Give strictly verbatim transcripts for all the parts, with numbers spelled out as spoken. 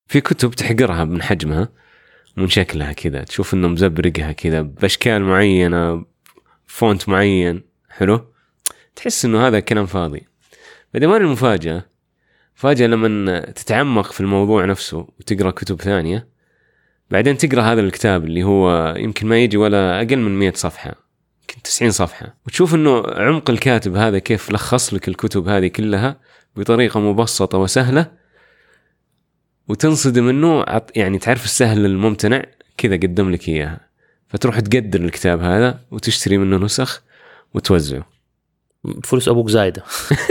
في كتب تحقرها من حجمها ومن شكلها كذا، تشوف انه مزبرقها كذا باشكال معينه، فونت معين حلو، تحس انه هذا كلام فاضي. بعدين وين المفاجاه؟ فاجأة لما تتعمق في الموضوع نفسه وتقرا كتب ثانيه، بعدين تقرا هذا الكتاب اللي هو يمكن ما يجي ولا اقل من مئة صفحه، يمكن تسعين صفحه، وتشوف انه عمق الكاتب هذا كيف لخص لك الكتب هذه كلها بطريقه مبسطه وسهله، وتنصدم انه يعني تعرف السهل الممتنع كذا قدم لك اياها، فتروح تقدر الكتاب هذا وتشتري منه نسخ وتوزعه. فلوس ابوك زايده.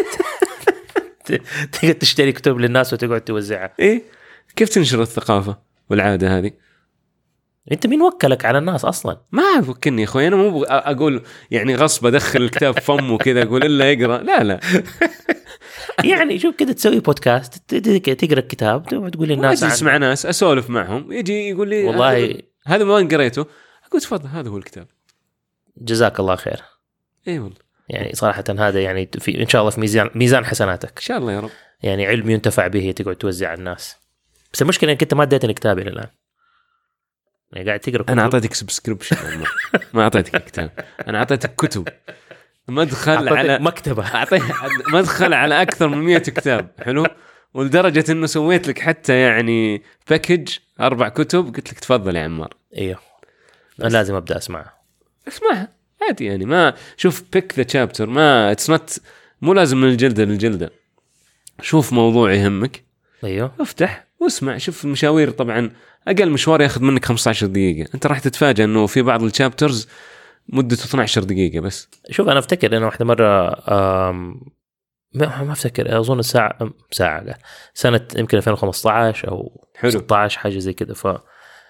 تقدر تشتري كتب للناس وتقعد توزعها. ايه كيف تنشر الثقافه والعاده هذه؟ انت مين وكلك على الناس اصلا؟ ما وكلني يا اخوي، انا مو اقول يعني غصب ادخل الكتاب فمه كذا اقول الا يقرا، لا لا. يعني شوف كده تسوي بودكاست، تقرا الكتاب تقول للناس، اجلس مع ناس اسولف معهم، يجي يقول لي والله هذا ما قريته، اقول تفضل هذا هو الكتاب، جزاك الله خير. اي والله يعني صراحه هذا يعني في ان شاء الله في ميزان ميزان حسناتك ان شاء الله يا رب، يعني علم ينتفع به تقعد توزع على الناس. بس المشكله انك انت ما اديتني كتاب الى الان، يعني قاعد تقرا. انا اعطيتك سبسكريبشن، ما اعطيتك كتاب، انا اعطيتك كتب، مدخل على مكتبه، اعطيك مدخل على اكثر من مئة كتاب حلو، ولدرجه انه سويت لك حتى يعني باكج اربع كتب، قلت لك تفضل يا عمار. ايوه انا لازم ابدا اسمعها. اسمعها عادي يعني، ما شوف بيك ذا تشابتر، ما اتس نوت مو لازم من الجلده للجلده، شوف موضوع يهمك ايوه افتح واسمع. شوف المشاوير طبعا اقل مشوار ياخذ منك خمسة عشر دقيقه، انت راح تتفاجئ انه في بعض الشابترز مدته اثنتي عشرة دقيقه بس. شوف انا افتكر انا واحده مره ما ما افتكر اظن ساعه ساعه سنه يمكن ألفين وخمسة عشر او حلو. ستة عشر حاجه زي كده. ف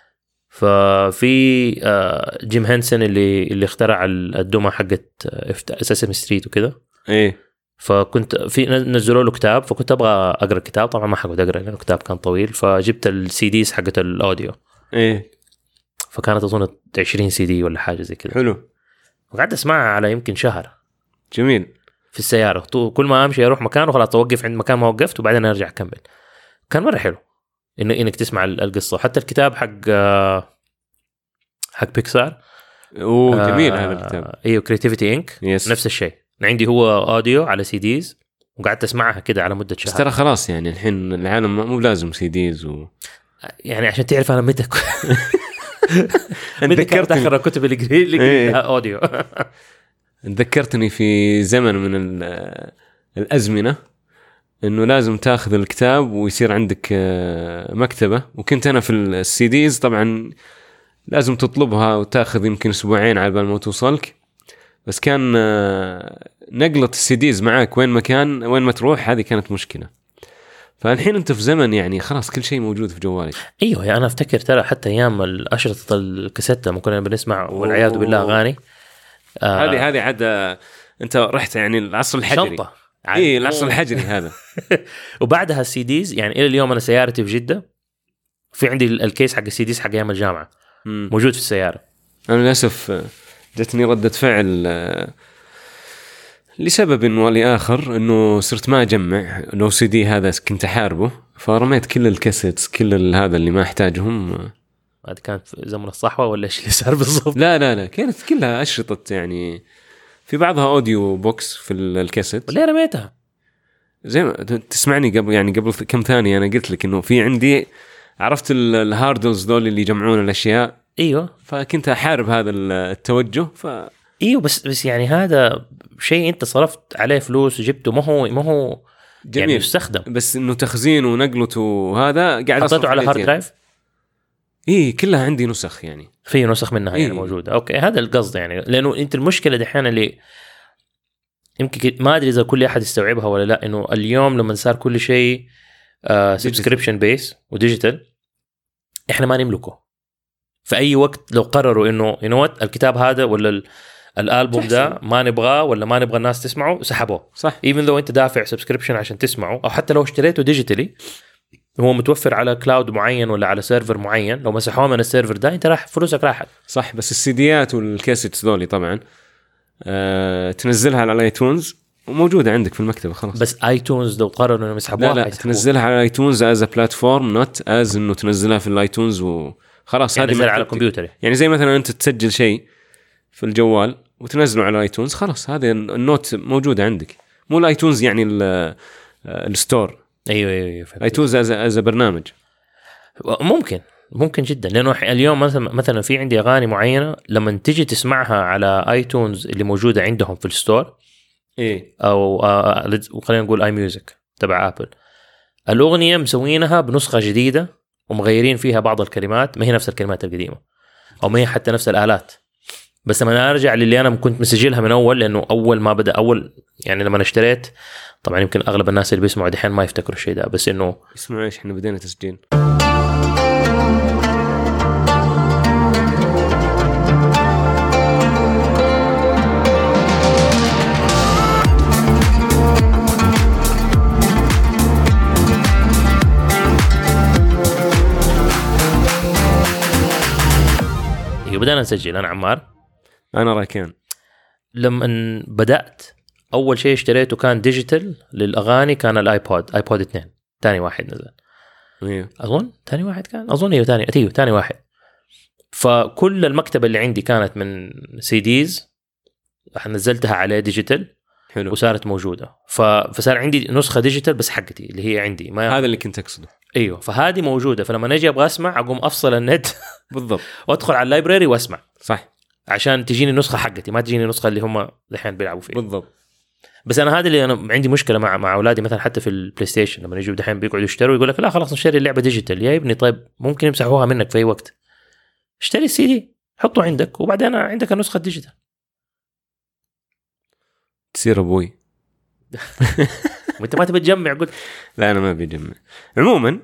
ففي جيم هنسن اللي اللي اخترع الدمى حقت اساسن ستريت وكده، ايه فكنت في نزلوا له كتاب، فكنت ابغى اقرا الكتاب، طبعا ما حقعد اقرا لانه الكتاب كان طويل، فجبت السي ديز حقت الاوديو، ايه فكانت اظن عشرين سي دي ولا حاجه زي كده. حلو، وقعدت اسمعها على يمكن شهر. جميل. في السياره كل ما امشي اروح مكان وخلاص اوقف عند مكان ما وقفت وبعدين ارجع اكمل. كان مره حلو انه انك تسمع القصه. حتى الكتاب حق حق بيكسار، اوه جميل هذا الكتاب. ايوه كريتيفيتي انك نفس الشيء، عندي هو اوديو على سي ديز وقعدت اسمعها كده على مده شهر. ترى خلاص يعني الحين العالم مو لازم سي ديز و... يعني عشان تعرف انا متى متى كنت اخر الكتب اللي اللي اوديو. تذكرتني في زمن من الازمنه انه لازم تاخذ الكتاب ويصير عندك مكتبه، وكنت انا في السي ديز طبعا لازم تطلبها وتاخذ يمكن اسبوعين على بال ما توصلك، بس كان نقلة السي ديز معاك وين مكان وين ما تروح، هذه كانت مشكلة. فالحين انت في زمن يعني خلاص كل شيء موجود في جوالك. ايوه يعني انا افتكر ترى حتى ايام الاشرطه الكاسيت لما كنا بنسمع والعياذ بالله اغاني، هذه آه هذه عاد انت رحت يعني العصر الحجري. شنطه اي العصر الحجري هذا. وبعدها السي ديز، يعني الى اليوم انا سيارتي في جده في عندي الكيس حق السي ديز حق ايام الجامعه م. موجود في السياره. انا للاسف جتني ردة فعل لسبب ولآخر انه صرت ما اجمع لو سي دي هذا كنت احاربه، فرميت كل الكاسيتس كل هذا اللي ما احتاجهم. هذه كانت في زمن الصحوه ولا ايش اللي صار بالضبط؟ لا لا لا كانت كلها اشرطه، يعني في بعضها اوديو بوكس في الكاسيت. ولا رميتها زي ما تسمعني قبل يعني قبل كم ثانيه انا قلت لك انه في عندي عرفت الهاردلز دول اللي يجمعون الاشياء. ايوه فكنت احارب هذا التوجه. ف ايوه بس بس يعني هذا شيء انت صرفت عليه فلوس وجبته، ما هو ما هو جميل يعني يستخدم، بس انه تخزينه ونقلته وهذا قاعد حطيته على هارد درايف. ايه كلها عندي نسخ، يعني في نسخ منها إيه؟ يعني موجوده. اوكي هذا القصد، يعني لانه انت المشكله دحين اللي يمكن ما ادري اذا كل احد يستوعبها ولا لا، انه اليوم لما صار كل شيء سبسكريبشن بيس وديجيتال احنا ما نملكه. في اي وقت لو قرروا انه يو نو الكتاب هذا ولا الالبوم ده ما نبغاه ولا ما نبغى الناس تسمعه سحبوه. صح. ايفن لو انت دافع سبسكريبشن عشان تسمعه، او حتى لو اشتريته ديجيتالي هو متوفر على كلاود معين ولا على سيرفر معين، لو مسحوه من السيرفر ده انت راح فلوسك راحت. صح. بس السيديات والكاسيتس ذولي طبعا أه تنزلها على الايتونز وموجوده عندك في المكتبه خلاص. بس ايتونز لو قرروا انهم يسحبوها لا لا تنزلها على ايتونز از بلاتفورم نوت از انه تنزلها في الايتونز وخلاص. يعني هذه على الكمبيوتر، يعني زي مثلا انت تسجل شيء في الجوال وتنزله على ايتونز خلاص هذه النوت موجوده عندك. مو الايتونز يعني الستور. ايوه ايوه ايتونز از از برنامج. ممكن ممكن جدا، لانه اليوم مثلا مثلا في عندي اغاني معينه لما تيجي تسمعها على ايتونز اللي موجوده عندهم في الستور ايه او آه خلينا نقول اي ميوزك تبع ابل، الاغنيه مسوينها بنسخه جديده ومغيرين فيها بعض الكلمات، ما هي نفس الكلمات القديمه او ما هي حتى نفس الالات. بس لما انا ارجع للي انا كنت مسجلها من اول، لانه اول ما بدا اول يعني لما انا اشتريت، طبعا يمكن اغلب الناس اللي بيسمعوا دحين ما يفتكروا الشيء ده، بس انه اسمعوا ايش احنا بدينا تسجيل. بدأنا نسجل. أنا عمار. أنا راكان. لما بدأت أول شيء اشتريته كان ديجيتال للأغاني، كان الآيبود، آيبود اثنين، تاني واحد نزل. أيوه. أظن تاني واحد كان، أظن أيوه تاني، أيوه تاني واحد. فكل المكتبة اللي عندي كانت من سي ديز، نزلتها على ديجيتال. حلو. وصارت موجودة. ف... فصار عندي نسخة ديجيتال بس حقتي اللي هي عندي. ما هذا اللي كنت أقصده. ايوه، فهذه موجوده، فلما نجي ابغى اسمع اقوم افصل النت بالضبط وادخل على اللايبراري واسمع. صح. عشان تجيني النسخه حقتي، ما تجيني النسخه اللي هم الحين بيلعبوا فيها. بالضبط. بس انا هذا اللي انا عندي مشكله مع مع اولادي، مثلا حتى في البلاي ستيشن لما يجوا دحين بيقعدوا يشتروا يقول لك لا خلاص نشتري اللعبه ديجيتال. يا ابني طيب ممكن يمسحوها منك في اي وقت، اشتري السي دي حطه عندك وبعدين عندك النسخه الديجيتال. تصير ابوي. وانت ما تبي تجمع؟ قلت لا انا ما بيجمع. عموما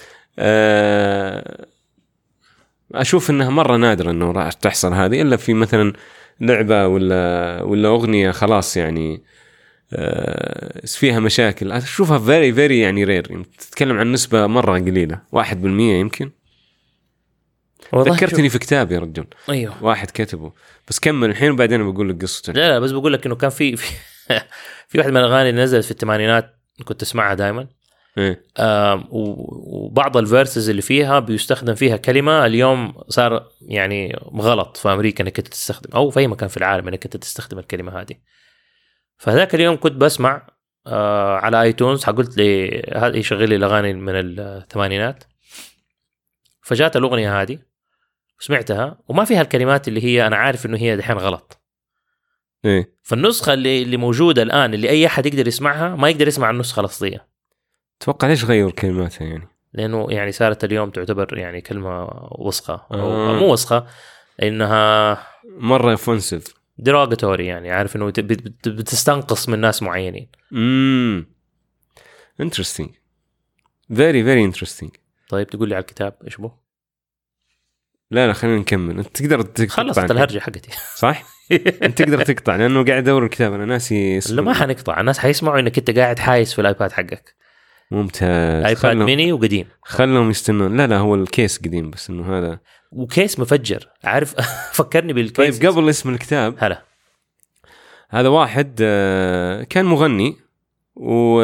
أه اشوف انها مره نادره انه راح تحصل هذه الا في مثلا لعبه ولا ولا اغنيه خلاص يعني أه فيها مشاكل. اشوفها فيري فيري يعني رير، يعني تتكلم عن نسبه مره قليله، واحد بالمية يمكن. ذكرتني في كتاب يا رجل. ايوه واحد كتبه، بس كمل الحين وبعدين بقول لك قصته. لا لا بس بقول لك انه كان في في, في واحد من الاغاني اللي نزلت في الثمانينات كنت اسمعها دائما. إيه؟ وبعض الفيرسز اللي فيها بيستخدم فيها كلمة اليوم صار يعني غلط في أمريكا أنك تستخدم، أو في أي مكان في العالم أنك تستخدم الكلمة هذه. فهذاك اليوم كنت بسمع آه على آيتونز، قلت لي هذا يشغل لي الأغاني من الثمانينات، فجات الأغنية هذه سمعتها وما فيها الكلمات اللي هي أنا عارف إنه هي دحين غلط. إيه؟ فالنسخة اللي اللي موجودة الآن اللي أي أحد يقدر يسمعها ما يقدر يسمع النسخة الأصلية. توقع ليش غيروا كلماتها يعني؟ لأنه يعني صارت اليوم تعتبر يعني كلمة وسخة أو آه. مو وسخة، إنها مرة offensive derogatory، يعني عارف إنه بتستنقص من ناس معينين. امم interesting very very interesting. طيب تقول لي على الكتاب إيش بو؟ لا لا خلينا نكمل. أنت تقدر تقطع. خلصت الهرجة حقتي. صح؟ أنت تقدر تقطع لأنه قاعد أدور الكتاب أنا ناسي اسمه. لا ما حنقطع، الناس حيسمعوا إنك أنت قاعد حايس في الآيباد حقك. ممتاز. ايباد خلهم... ميني وقديم. خلهم يستنون. لا لا هو الكيس قديم بس انه هذا وكيس مفجر عارف. فكرني بالكيس. طيب قبل اسم الكتاب هلا هذا واحد كان مغني و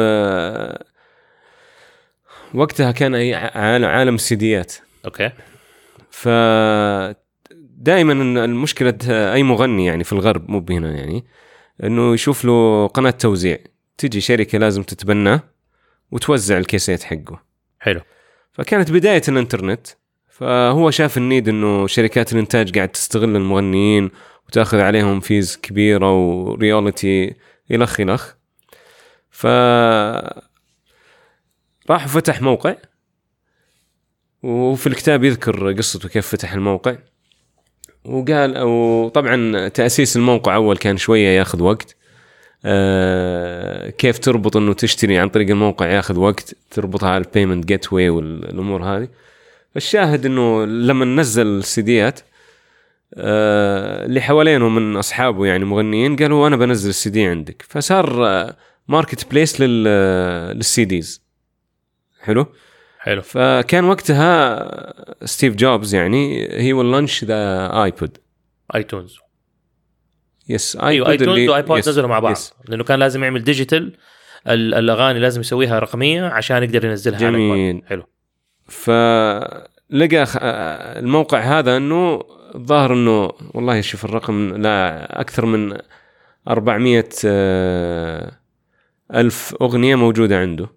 وقتها كان اي عالم السيديات. اوكي. ف دائما المشكله اي مغني يعني في الغرب مو هنا يعني انه يشوف له قناه توزيع، تجي شركه لازم تتبناه وتوزع الكيسات حقه. حلو. فكانت بداية الانترنت، فهو شاف النيد انه شركات الانتاج قاعد تستغل المغنيين وتاخذ عليهم فيز كبيرة ورياليتي الخ الخ. ف راح فتح موقع، وفي الكتاب يذكر قصته كيف فتح الموقع، وقال او طبعا تأسيس الموقع اول كان شوية ياخذ وقت. آه كيف تربط انه تشتري عن طريق الموقع ياخذ وقت، تربطها على البيمنت جيت واي والامور هذه. الشاهد انه لما نزل السيديات آه اللي حوالينه من اصحابه يعني مغنيين قالوا انا بنزل السي دي عندك، فصار آه ماركت بليس لل للسيديز. حلو حلو. فكان وقتها ستيف جوبز يعني هي واللانش ذا ايبود ايتونز يس ايوه ايتونز وايبود نزلوا مع بعض يس. لانه كان لازم يعمل ديجيتال الاغاني لازم يسويها رقميه عشان يقدر ينزلها على جميل. حلو. فلقى الموقع هذا انه الظاهر انه والله شوف الرقم لا اكثر من أربعمية ألف اغنيه موجوده عنده.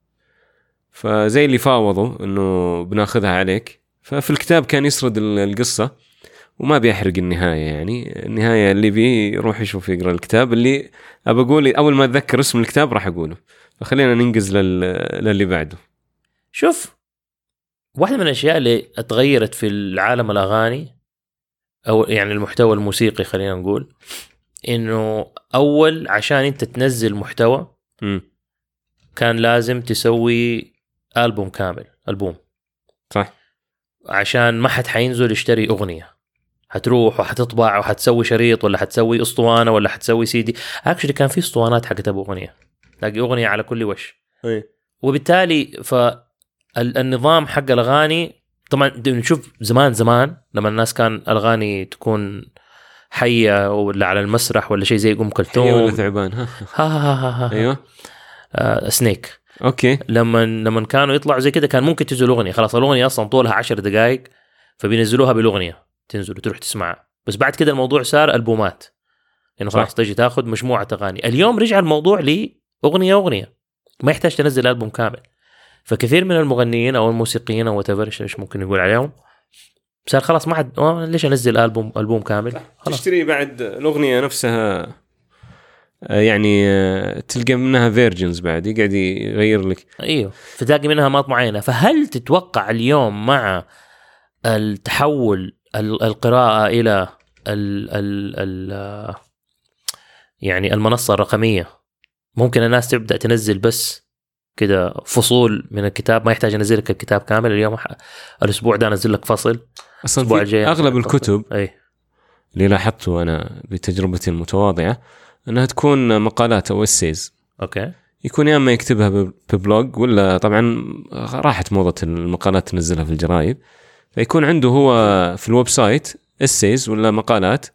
فزي اللي فاوضوا انه بناخذها عليك. ففي الكتاب كان يسرد القصه وما بيحرق النهايه، يعني النهايه اللي بيه يروح يشوف يقرا الكتاب. اللي ابى اقول اول ما اتذكر اسم الكتاب راح اقوله. فخلينا ننجز لل... للي بعده. شوف، واحدة من الأشياء اللي اتغيرت في العالم الأغاني أو يعني المحتوى الموسيقي، خلينا نقول إنه أول عشان أنت تنزل محتوى م. كان لازم تسوي ألبوم كامل، ألبوم صح، عشان ما حد حينزل يشتري أغنية، هتروح وحتطبع وحتسوي شريط ولا حتسوي أسطوانة ولا حتسوي سيدي. أكشلي كان في أسطوانات حقت أبو أغنية، تلاقي أغنية على كل وش. أي. وبالتالي فالنظام حق الأغاني طبعا نشوف زمان زمان لما الناس كان الأغاني تكون حية ولا على المسرح ولا شيء زي أم كلثوم ولا ثعبان ها ها ها ها ها أيوة آه سنيك. أوكي. لما لما كانوا يطلعوا زي كده كان ممكن تنزل أغنية، خلاص الأغنية أصلا طولها عشر دقائق فبينزلوها بالأغنية تنزل وتروح تسمعها. بس بعد كده الموضوع صار ألبومات، إنه يعني خلاص تجي تاخذ مجموعة أغاني. اليوم رجع الموضوع لي أغنية أغنية، ما يحتاج تنزل ألبوم كامل. فكثير من المغنيين أو الموسيقيين أو whatever إيش ممكن نقول عليهم صار خلاص ما حد ليش أنزل ألبوم ألبوم كامل، خلاص تشتري بعد الأغنية نفسها، يعني تلقى منها فيرجنز بعد يقعد يغير لك. أيوه، فتلاقي منها مات معينة. فهل تتوقع اليوم مع التحول القراءة إلى ال ال ال يعني المنصة الرقمية ممكن الناس تبدأ تنزل بس كده فصول من الكتاب، ما يحتاج انزل لك الكتاب كامل؟ اليوم الاسبوع ده انزل لك فصل، الاسبوع الجاي اغلب الكتب أي. اللي لاحظته انا بتجربتي المتواضعه انها تكون مقالات او اسيز. اوكي، يكون يا اما يكتبها ببلوج ولا طبعا راحت موضه المقالات تنزلها في الجرايد، فيكون عنده هو في الويب سايت اسيز ولا مقالات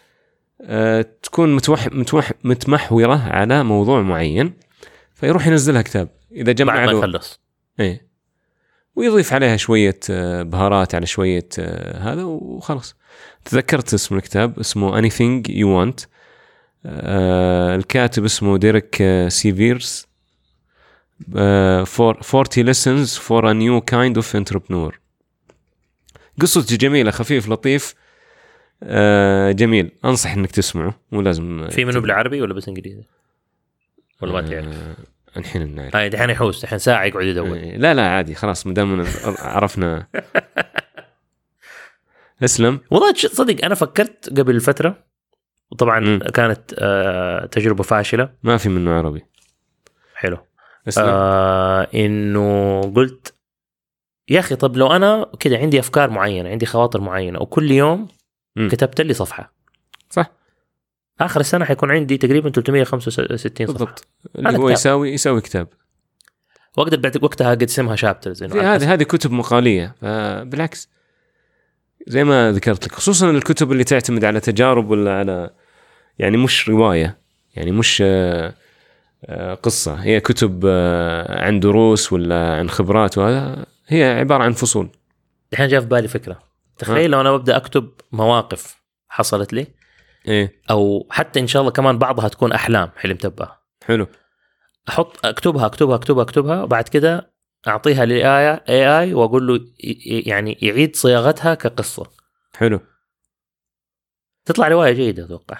أه تكون متوح متوح متمحوره على موضوع معين، فيروح ينزلها كتاب إذا جمع بعد ما له يخلص. إيه، ويضيف عليها شوية بهارات على شوية هذا وخلاص. تذكرت اسم الكتاب اسمه Anything You Want. آه الكاتب اسمه ديريك سيفيرز. آه forty lessons for a new kind of entrepreneur. قصة جميلة، خفيف لطيف، آه جميل، أنصح إنك تسمعه. مو لازم في منه بالعربي ولا بس إنجليزي ولا ما تعرف؟ آه الحين نعرف. هاي دحين يحوس دحين ساعة يقعد يدور. لا لا عادي خلاص مدام عرفنا. اسلم. والله صدق أنا فكرت قبل فترة وطبعا م. كانت آه تجربة فاشلة. ما في منه عربي. حلو. آه إنه قلت يا أخي طب لو أنا كده عندي أفكار معينة، عندي خواطر معينة، وكل يوم م. كتبت لي صفحة، صح، آخر السنة حيكون عندي تقريبا ثلاثمية وخمسة وستين صفحة بالضبط. اللي هو يساوي يساوي كتاب. وأقدر بعد وقتها قد اسمها شابترز. هذه هذه كتب مقالية، بالعكس زي ما ذكرت لك، خصوصا الكتب اللي تعتمد على تجارب ولا على يعني مش رواية، يعني مش قصة، هي كتب عن دروس ولا عن خبرات، وهذا هي عبارة عن فصول. الحين جاء في بالي فكرة، تخيل لو أنا ببدأ أكتب مواقف حصلت لي إيه؟ أو حتى إن شاء الله كمان بعضها تكون أحلام حلمت بها. حلو. أحط أكتبها أكتبها أكتبها أكتبها وبعد كده أعطيها لآية إيه آي وأقول له يعني يعيد صياغتها كقصة. حلو. تطلع رواية جيدة أتوقع.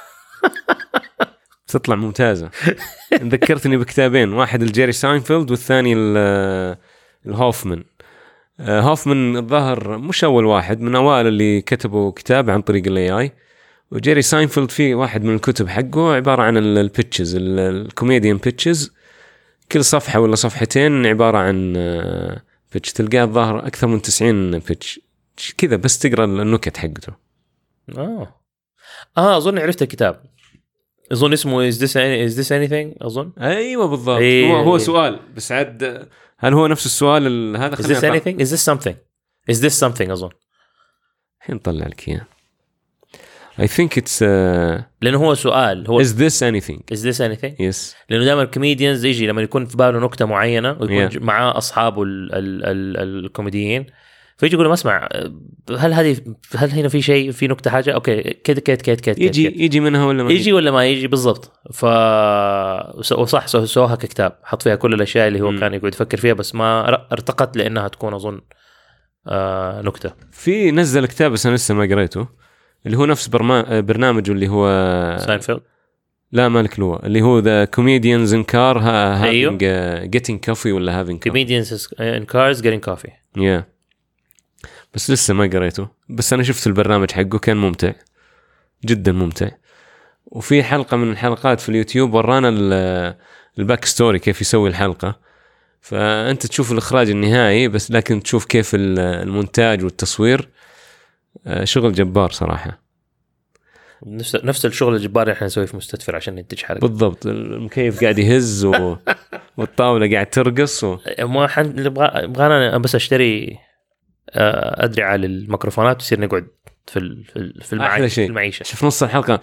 تطلع ممتازة. ذكرتني بكتابين، واحد الجيري ساينفيلد والثاني الهوفمان. هوفمان الظاهر مش أول واحد، من أوائل اللي كتبوا كتاب عن طريق ال إيه آي. وجيري ساينفيلد فيه واحد من الكتب حقه عبارة عن البيتشز، الكوميديان بيتشز، كل صفحة ولا صفحتين عبارة عن بيتش، تلقاه الظاهر أكثر من تسعين بيتش كذا، بس تقرأ النكت حقته. آه آه أظن عرفت الكتاب، أظن اسمه is this, is this anything أظن. أيوة بالضبط. أيه. هو هو سؤال بس عاد هل هو نفس السؤال هذا؟ is this anything is this something is this something أظن. الحين طلع لك إياه. I think it's uh, لانه هو سؤال هو is this anything is this anything yes لانه دائما الكوميديانز يجي لما يكون في باله نكته معينه ويكون Yeah. معاه اصحابه ال ال ال الكوميديين فيجي يقول ما اسمع هل هذه هل هنا في شيء في نكته حاجه اوكي كده كده كده كده يجي يجي منها ولا ما يجي ولا ما يجي بالضبط. ف وصح سووها ككتاب حط فيها كل الاشياء اللي هو م. كان يقعد يفكر فيها بس ما ارتقت لانها تكون اظن آه نكته. في نزل كتاب بس انا لسه ما قريته اللي هو نفس برما... برنامجه اللي هو ساينفيلد. لا مالك هو اللي هو ذا كوميديانز ان كار أيوه. having getting coffee ولا having comedians in cars getting coffee. yeah. بس لسه ما قريته بس انا شفت البرنامج حقه كان ممتع جدا ممتع. وفي حلقة من الحلقات في اليوتيوب ورانا الباك ستوري كيف يسوي الحلقة فأنت تشوف الإخراج النهائي بس لكن تشوف كيف المونتاج والتصوير شغل جبار صراحة. نفس نفس الشغل الجبار اللي احنا نسويه في مستدفر عشان ننتج حلقة بالضبط. المكيف قاعد يهز و... والطاولة قاعد ترقص و... ما حن بغانا بس اشتري أدرع للميكروفونات ويصير نقعد في في المعيشة. المعيشة شوف نص الحلقة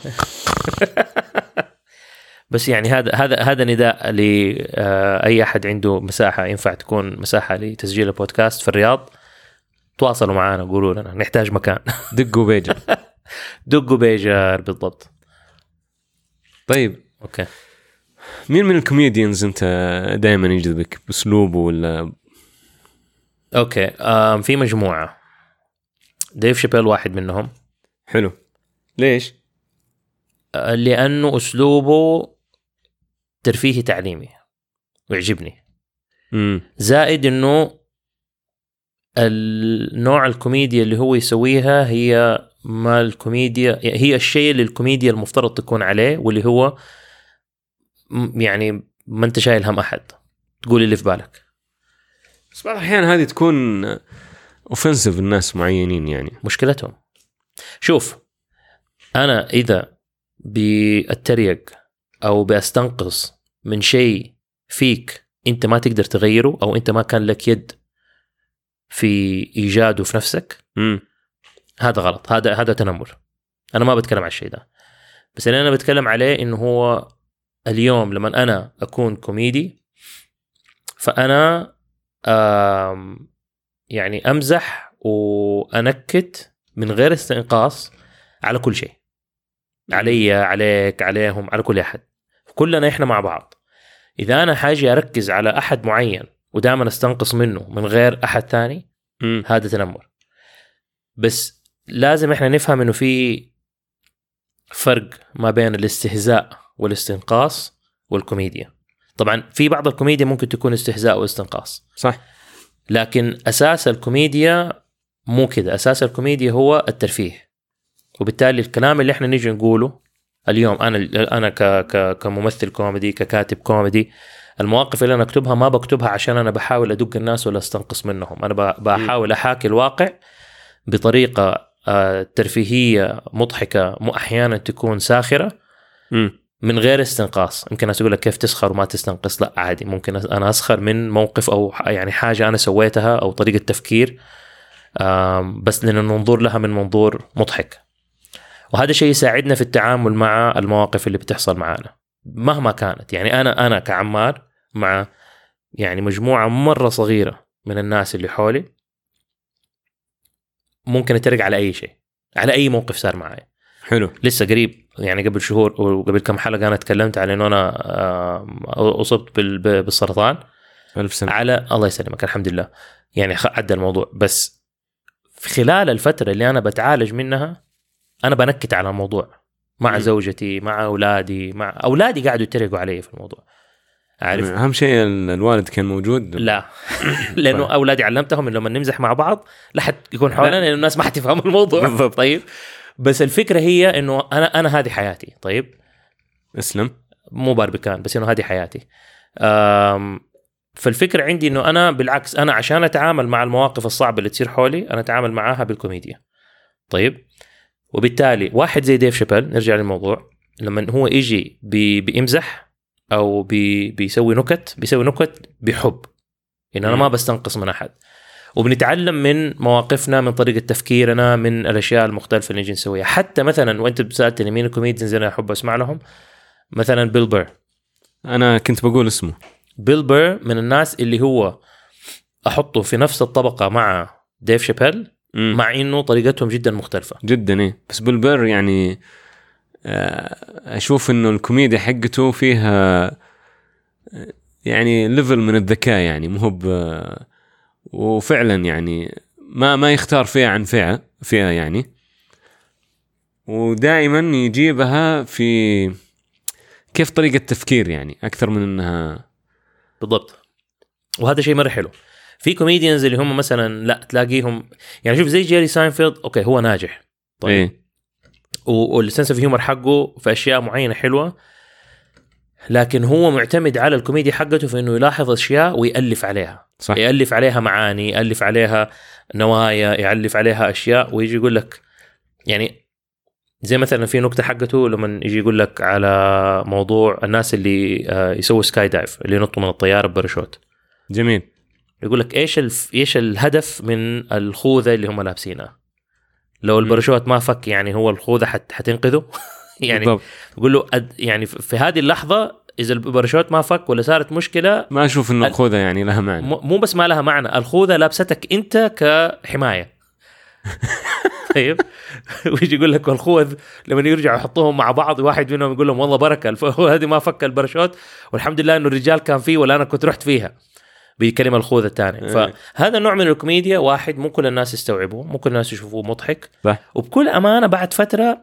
بس يعني هذا هذا هذا نداء لأي أحد عنده مساحة ينفع تكون مساحة لتسجيل البودكاست في الرياض تواصلوا معنا قولوا لنا نحتاج مكان. دقوا بيجر دقوا بيجر بالضبط. طيب أوكي مين من الكوميديانز أنت دائما يجذبك بأسلوبه ولا؟ أوكي آم في مجموعة ديف شابيل واحد منهم. حلو. ليش؟ لأنه أسلوبه ترفيهي تعليمي ويعجبني. مم. زائد أنه النوع الكوميديا اللي هو يسويها هي ما الكوميديا هي الشيء اللي الكوميديا المفترض تكون عليه واللي هو يعني ما أنت شايل هم أحد تقول اللي في بالك. بس بعض الأحيان هذه تكون أوفنسيف الناس معينين يعني مشكلتهم. شوف أنا إذا بأتريق أو بأستنقص من شيء فيك أنت ما تقدر تغيره أو أنت ما كان لك يد في إيجاده في نفسك م. هذا غلط. هذا هذا تنمر. أنا ما بتكلم على الشيء ده بس اللي أنا بتكلم عليه إنه هو اليوم لما أنا أكون كوميدي فأنا يعني أمزح وأنكت من غير استنقاص على كل شيء علي عليك عليهم على كل أحد كلنا إحنا مع بعض. إذا أنا حاجة أركز على أحد معين ودائما أستنقص منه من غير أحد ثاني م. هذا تنمر. بس لازم إحنا نفهم إنه في فرق ما بين الاستهزاء والاستنقاص والكوميديا. طبعا في بعض الكوميديا ممكن تكون استهزاء واستنقاص صح لكن أساس الكوميديا مو كده. أساس الكوميديا هو الترفيه وبالتالي الكلام اللي احنا نيجي نقوله اليوم أنا أنا ك ك كممثل كوميدي ككاتب كوميدي المواقف اللي أنا أكتبها ما بكتبها عشان أنا بحاول أدق الناس ولا أستنقص منهم. أنا بحاول أحاكي الواقع بطريقة ترفيهية مضحكة مو أحيانا تكون ساخرة م. من غير استنقاص. يمكن الناس يقول لك كيف تسخر وما تستنقص. لا عادي ممكن أنا أسخر من موقف أو يعني حاجة أنا سويتها أو طريقة تفكير بس لأن ننظر لها من منظور مضحك وهذا شيء يساعدنا في التعامل مع المواقف اللي بتحصل معنا مهما كانت. يعني أنا أنا كعمار مع يعني مجموعة مرة صغيرة من الناس اللي حولي ممكن أترك على أي شيء على أي موقف صار معي. حلو. لسه قريب يعني قبل شهور وقبل كم حلقة أنا تكلمت على إنه أنا أصبت بالسرطان. ألف سنة. على الله يسلمك الحمد لله يعني عدى الموضوع. بس في خلال الفترة اللي أنا بتعالج منها أنا بنكت على الموضوع مع م. زوجتي مع أولادي مع أولادي قاعدوا يتريقوا علي في الموضوع. عارف أهم شيء الوالد كان موجود. لا لأنه أولادي علمتهم إنه لما نمزح مع بعض لا حد يكون حولنا لأن الناس ما حتفهم الموضوع. طيب بس الفكرة هي إنه أنا أنا هذه حياتي. طيب اسلم مو باربيكان بس إنه هذه حياتي. فالفكرة عندي إنه أنا بالعكس أنا عشان أتعامل مع المواقف الصعبة اللي تصير حولي أنا أتعامل معاها بالكوميديا. طيب وبالتالي واحد زي ديف شابيل نرجع للموضوع لما هو يجي بي بيمزح أو بي بيسوي نكت بيسوي نكت بحب إن أنا ما بستنقص من أحد وبنتعلم من مواقفنا، من طريقة تفكيرنا، من الأشياء المختلفة اللي نجي نسويها. حتى مثلا وأنت بسألتني مين الكوميديانز اللي أحب أسمع لهم، مثلا بيل بير. أنا كنت بقول اسمه. بيل بير من الناس اللي هو أحطه في نفس الطبقة مع ديف شابيل، مم. مع إنه طريقتهم جدا مختلفة جدا. إيه بس بيل بير يعني أشوف إنه الكوميديا حقته فيها يعني ليفل من الذكاء، يعني مو ب وفعلا يعني ما ما يختار فيها عن فئة فئة يعني، ودائما يجيبها في كيف طريقة تفكير يعني أكثر من إنها بالضبط. وهذا شيء مرة حلو. في كوميديانز اللي هم مثلا لا تلاقيهم يعني شوف زي جيري ساينفيلد، أوكي هو ناجح طيب إيه. والسنس اوف هيومر حقه في أشياء معينة حلوة، لكن هو معتمد على الكوميديا حقته في انه يلاحظ اشياء ويالف عليها. صح. يالف عليها معاني، يالف عليها نوايا، يالف عليها اشياء، ويجي يقول لك يعني زي مثلا في نكته حقته لما يجي يقول لك على موضوع الناس اللي يسووا سكاي دايف، اللي ينطوا من الطياره بباراشوت. جميل. يقول لك ايش الف... ايش الهدف من الخوذه اللي هم لابسينها؟ لو الباراشوت ما فك يعني هو الخوذه حت... حتنقذه يعني بالضبط. يقول له أد... يعني في هذه اللحظه إذا الباراشوت ما فك ولا صارت مشكلة، ما أشوف إنه الخوذة يعني لها معنى. مو بس ما لها معنى، الخوذة لابستك أنت كحماية. طيب ويجي يقول لك الخوذ لما يرجعوا يحطوهم مع بعض، واحد منهم يقول لهم والله بركة هذه ما فك الباراشوت والحمد لله إنه الرجال كان فيه ولا أنا كنت رحت فيها، بكلمة الخوذة الثانية. فهذا نوع من الكوميديا واحد مو كل الناس يستوعبوه، مو كل الناس يشوفوه مضحك، وبكل أمانة بعد فترة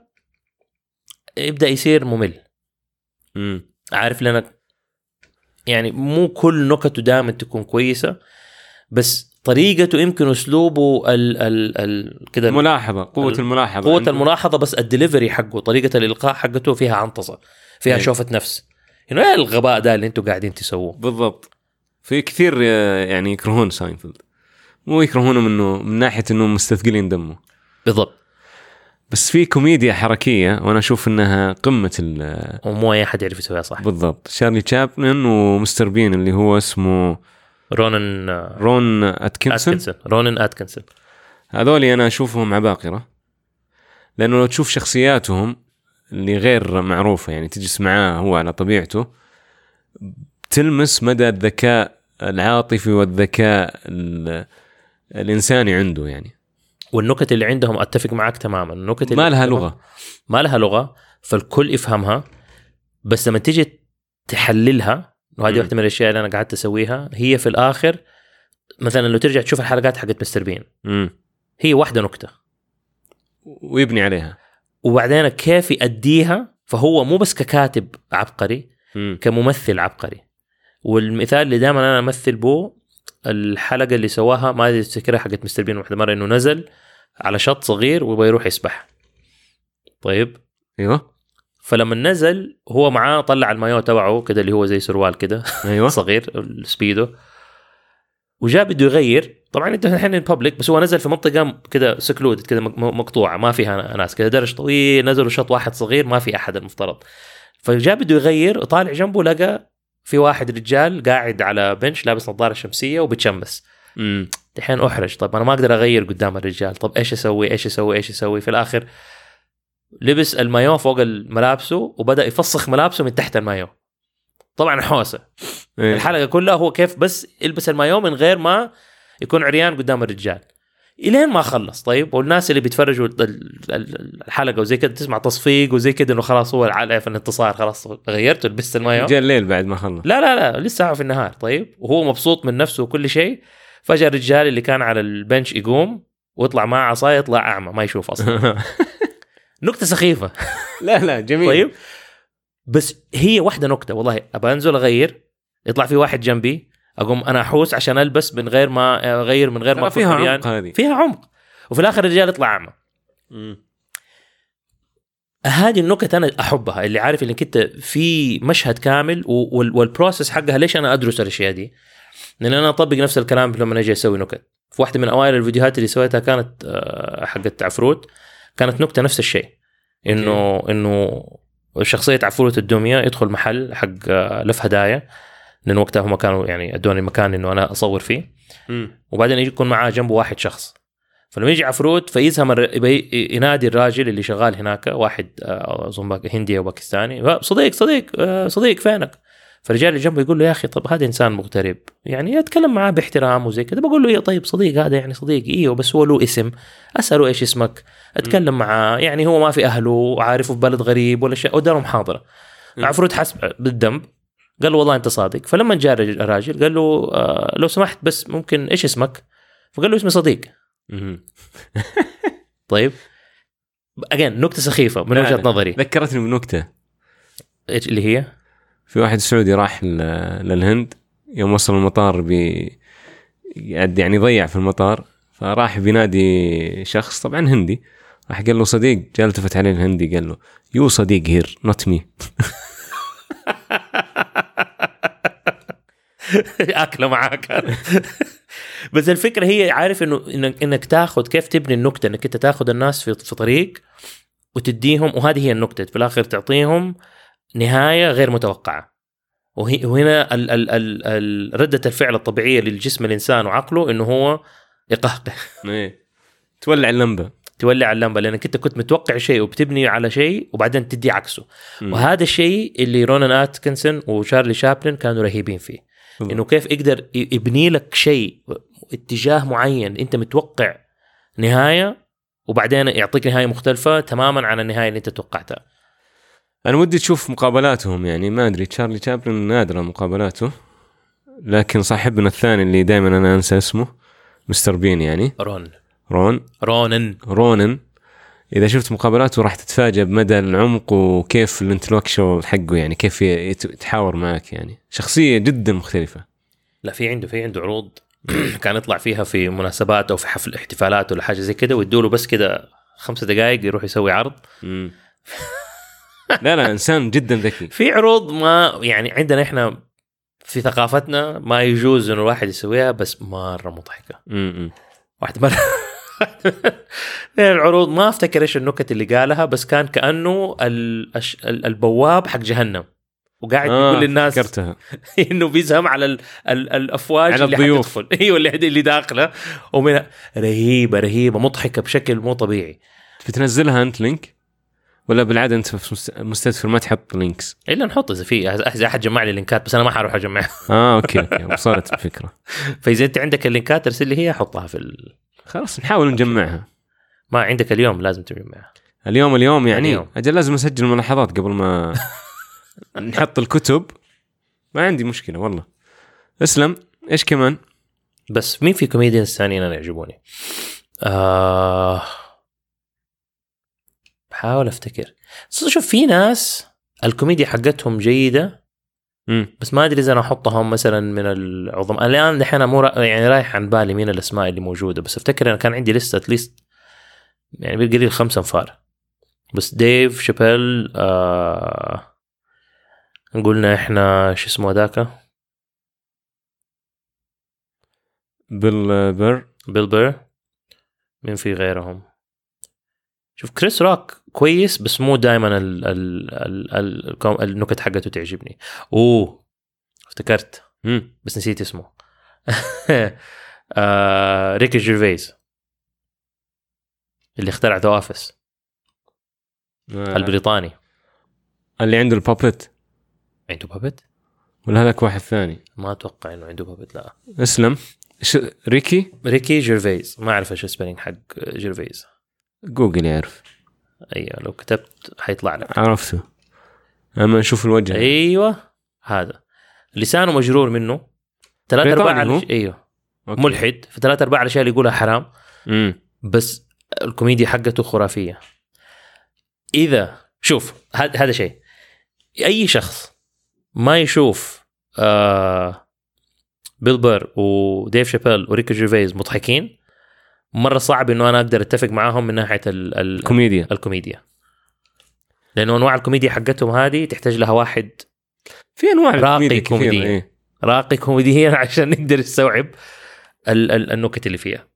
يبدأ يصير ممل. م. عارف لأنك يعني مو كل نكته دائما تكون كويسة، بس طريقته يمكن أسلوبه ال ال ال كده الملاحظة، قوة الملاحظة، قوة الملاحظة، بس الدليفري حقه، طريقة الإلقاء حقته فيها عنطزة، فيها أيه. شوفة نفس، إنه إيه الغباء ده اللي أنتوا قاعدين تسووه. بالضبط. في كثير يعني يكرهون ساينفيلد، مو يكرهونه منه من ناحية إنه مستثقلين دمه. بالضبط. بس في كوميديا حركية وأنا أشوف إنها قمة ال ومو أي أحد يعرف يسويها صح. بالضبط. شارلي تشابلن ومستر بين اللي هو اسمه رونن رون أتكنسون. أتكنسون رونن أتكنسون. هذولي أنا أشوفهم عباقرة، لأنه لو تشوف شخصياتهم اللي غير معروفة يعني تجلس معاه هو على طبيعته، تلمس مدى الذكاء العاطفي والذكاء الإنساني عنده يعني. والنكت اللي عندهم أتفق معك تماما، النكت ما لها لغة ما لها لغة فالكل يفهمها، بس لما تيجي تحللها، وهذه واحدة من الأشياء اللي أنا قاعدت أسويها، هي في الآخر مثلا لو ترجع تشوف الحلقات حقت مستر بين، م. هي واحدة نكتة ويبني عليها، وبعدين كيف يأديها. فهو مو بس ككاتب عبقري، م. كممثل عبقري. والمثال اللي دائما أنا أمثل بو الحلقة اللي سواها ما أدري تذكرها حقت مستر بين، واحدة مرة إنه نزل على شط صغير ويبغى يروح يسبح. طيب ايوه. فلما نزل هو معاه طلع المايو تبعه كده اللي هو زي سروال كده ايوه صغير السبيدو، وجاء بده يغير. طبعا انت الحين الببليك، بس هو نزل في منطقه كده سكلود كده مقطوعه ما فيها ناس، كده درج طويل، نزلوا شط واحد صغير ما في احد المفترض. فجاء بده يغير، طالع جنبه لقى في واحد رجال قاعد على بنش لابس نظاره شمسيه وبتشمس. امم الحين احرج، طب انا ما اقدر اغير قدام الرجال، طب ايش اسوي ايش اسوي ايش اسوي في الاخر لبس المايو فوق ملابسه وبدا يفسخ ملابسه من تحت المايو. طبعا حوسه إيه. الحلقه كلها هو كيف بس يلبس المايو من غير ما يكون عريان قدام الرجال الين ما خلص. طيب والناس اللي بيتفرجوا الحلقه وزي كده تسمع تصفيق وزي كده انه خلاص هو العلقه في الانتصار، خلاص غيرته لبست المايو. جاء الليل بعد ما خلص، لا لا لا لسه في النهار. طيب وهو مبسوط من نفسه وكل شيء، فجأة الرجال اللي كان على البنش يقوم ويطلع معه عصايه، يطلع اعمى ما يشوف اصلا. نكته سخيفه. لا لا جميل. طيب بس هي واحده نكته والله، ابى انزل اغير يطلع في واحد جنبي، اقوم انا احوس عشان البس من غير ما اغير من غير ما فيها عمق. هذه فيها عمق، وفي الاخر الرجال يطلع اعمى. هذه النكت انا احبها، اللي عارف اللي كنت في مشهد كامل والبروسس حقها. ليش انا ادرس الاشياء دي؟ لان انا اطبق نفس الكلام لما اجي اسوي نكت. في واحده من اوائل الفيديوهات اللي سويتها كانت حقت عفروت، كانت نكته نفس الشيء، انه انه شخصيه عفروت الدميه يدخل محل حق لف هدايا، لأن وقتها هم كانوا يعني ادوني مكان انه انا اصور فيه. م. وبعدين يكون معاه جنبه واحد شخص، فلما يجي عفروت فيزهم ينادي الراجل اللي شغال هناك، واحد اظن هندي او باكستاني، صديق صديق صديق فينك؟ فالرجال اللي جنبه يقول له يا اخي طب هذا انسان مغترب، يعني اتكلم معاه باحترام وزي كذا. بقول له ايه طيب صديق هذا يعني صديقي ايوه بس هو له اسم، اساله ايش اسمك، اتكلم معاه، يعني هو ما في اهله وعارفه في بلد غريب ولا شيء، ودار محاضره. عفروت حسب بالذنب قال له والله انت صادق. فلما جاء الراجل قال له آه لو سمحت بس ممكن ايش اسمك؟ فقال له اسمي صديق. طيب اجين نكته سخيفه من وجهه نظري، ذكرتني بنكته ايش اللي هي؟ في واحد سعودي راح للهند، يوم وصل المطار بي يعني ضيع في المطار، فراح بينادي شخص طبعا هندي، راح قال له صديق، جاء التفت عليه الهندي قال له يو صديق هير نوت مي. اكله معاك. بس الفكره هي عارف انه انك انك تاخذ كيف تبني النكته، انك انت تاخذ الناس في في طريق وتديهم، وهذه هي النكته في الاخر تعطيهم نهايه غير متوقعه. وهنا ال ال ال ال ردة الفعل الطبيعيه للجسم الانسان وعقله انه هو يقهقه. ايه تولع اللمبه تولع اللمبه لانك انت كنت متوقع شيء وبتبني على شيء وبعدين تدي عكسه. م. وهذا الشيء اللي رونان اتكنسون وشارلي شابلن كانوا رهيبين فيه، م. انه كيف يقدر يبني لك شيء اتجاه معين انت متوقع نهايه وبعدين يعطيك نهايه مختلفه تماما عن النهايه اللي انت توقعتها. انا ودي تشوف مقابلاتهم، يعني ما ادري تشارلي شابلن نادره مقابلاته، لكن صاحبنا الثاني اللي دائما انا انسى اسمه مستر بين، يعني رون رون رونن رونن اذا شفت مقابلاته راح تتفاجأ بمدى العمق وكيف الانتلكشوال حقه، يعني كيف يتحاور معك، يعني شخصيه جدا مختلفه. لا في عنده في عنده عروض كان يطلع فيها في مناسبات او في حفل احتفالات ولا حاجه زي كده، ويدوا له بس كده خمسة دقائق يروح يسوي عرض. لا لا انسان جدا ذكي. في عروض ما يعني عندنا احنا في ثقافتنا ما يجوز انه الواحد يسويها، بس مره مضحكه. امم واحد مره العروض ما افتكر ايش النكت اللي قالها، بس كان كانه البواب حق جهنم وقاعد آه يقول للناس فكرتها. انه بيزهم على ال ال الافواج على اللي الضيوف. ايوه اللي اللي داخله، ومن رهيبه رهيبه مضحكه بشكل مو طبيعي. بتنزلها انت لينك ولا بالعاده انت في مستدفر ما تحط لينكس؟ الا نحط اذا في اذا احد جمع لي لينكات، بس انا ما حروح اجمعها. اه اوكي اوكي وصلت الفكره. فاذا انت عندك اللينكات ارسل لي هي احطها في ال... خلاص نحاول نجمعها. ما عندك اليوم لازم تجمعها اليوم اليوم يعني اليوم. اجل لازم اسجل ملاحظات قبل ما نحط الكتب. ما عندي مشكله والله. اسلم. ايش كمان؟ بس مين في كوميديانز ثانيين انا يعجبوني؟ آه... بحاول افتكر. شوف في ناس الكوميديا حقتهم جيده، مم. بس ما ادري اذا انا احطهم مثلا من العظم. الان دحين مو را... يعني رايح عن بالي مين الاسماء اللي موجوده، بس افتكر انا كان عندي لسته ليست يعني بالقليل خمسة انفار. بس ديف شابيل، آه... قلنا احنا شو اسمه ذاك، بيل بير بيل بير. مين في غيرهم؟ شوف كريس روك كويس بس مو دائما ال ال ال ال النكت حقته تعجبني. اوه افتكرت مم. بس نسيت اسمه. آه ريكي جيرفيز اللي اخترع ذا اوفيس، آه. البريطاني اللي عنده البابت. عنده بابت ولا هذاك واحد ثاني؟ ما اتوقع انه عنده بابت. لا اسلم. ش... ريكي ريكي جيرفيز، ما اعرف ايش السبيلينج حق جيرفيز. جوجل يعرف. ايوه لو كتبت حيطلع لك. عرفته اما نشوف الوجه. ايوه هذا لسانه مجرور منه ثلاثة أرباع الش... ايوه أوكي. ملحد في ثلاثة أرباع الاشياء اللي يقولها حرام. امم بس الكوميديا حقته خرافيه. اذا شوف هذا هذا شيء اي شخص ما يشوف آه بيل بير وديف شابيل وريكي جيرفيز مضحكين، مره صعب انه انا اقدر اتفق معاهم من ناحيه ال ال الكوميديا الكوميديا لانه انواع الكوميديا حقتهم هذه تحتاج لها واحد في انواع راقي كوميديا إيه؟ راقي كوميديا عشان نقدر نستوعب ال ال النكت اللي فيها.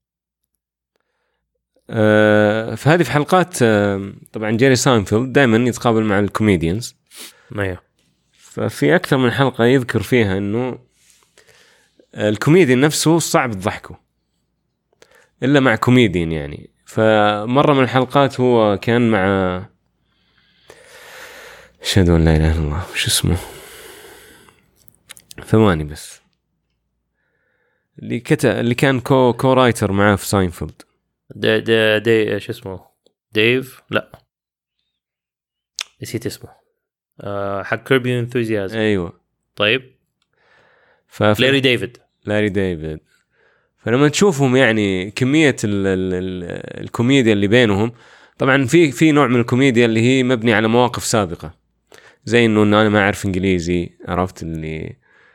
آه فهذه في حلقات آه طبعا جيري ساينفيلد دائما يتقابل مع الكوميديانز. ايوه ففي أكثر من حلقة يذكر فيها إنه الكوميديان نفسه صعب تضحكه إلا مع كوميديان يعني. فمرة من الحلقات هو كان مع أشهد أن لا إله إلا الله وش اسمه ثواني بس اللي كتب اللي كان كو كو رايتر معاه في ساينفيلد دي دي دي ايش اسمه ديف لا نسيت اسمه أه حق كيربي انثوزيازم. ايوه طيب فف... لاري ديفيد لاري ديفيد فلما تشوفهم يعني كمية ال ال ال الكوميديا اللي بينهم طبعا في في نوع من الكوميديا اللي هي مبني على مواقف سابقة زي انه انا ما اعرف انجليزي عرفت اللي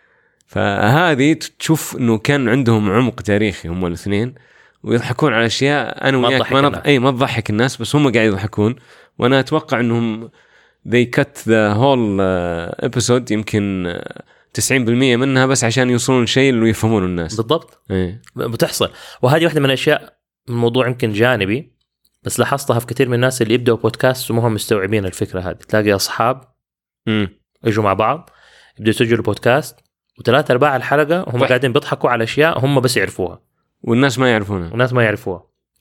فهذه تشوف انه كان عندهم عمق تاريخي هم الاثنين ويضحكون على اشياء انا وياك ما نض... اي ما تضحك الناس بس هم قاعد يضحكون. وانا اتوقع انهم they cut the whole episode يمكن تسعين بالمية منها بس عشان يوصلون شيء اللي يفهمون الناس بالضبط. ايه. بتحصل وهذه واحدة من الاشياء الموضوع يمكن جانبي بس لاحظتها في كثير من الناس اللي يبدأوا بودكاست وما هم مستوعبين الفكرة هذه. تلاقي اصحاب امم يجوا مع بعض يبدأوا يسجلوا بودكاست وثلاثة أرباع الحلقة هم ضح. قاعدين بيضحكوا على أشياء هم بس يعرفوها والناس ما يعرفونها والناس ما يعرفوها.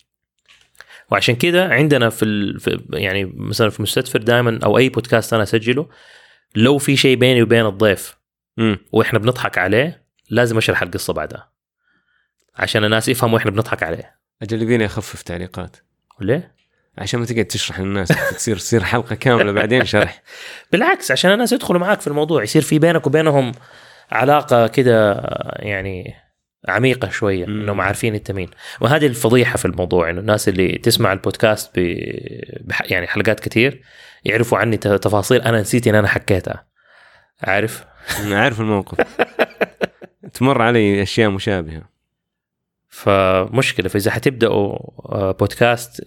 وعشان كده عندنا في, ال... في يعني مثلا في مستدفر دائما أو أي بودكاست أنا أسجله لو في شيء بيني وبين الضيف امم وإحنا بنضحك عليه لازم أشرح القصة بعدها عشان الناس يفهموا إحنا بنضحك عليه. أجل يبيني أخفف تعليقات ليه؟ عشان ما تقعد تشرح للناس تصير تصير حلقة كاملة بعدين شرح. بالعكس عشان الناس يدخلوا معاك في الموضوع يصير في بينك وبينهم علاقة كده يعني عميقة شوية إنهم عارفين أنت مين. وهذه الفضيحة في الموضوع إنه الناس اللي تسمع البودكاست ب... بح... يعني حلقات كتير يعرفوا عني تفاصيل أنا نسيت إن أنا حكيتها. عارف أنا عارف الموقف تمر علي أشياء مشابهة. فمشكلة فإذا حتبدأوا بودكاست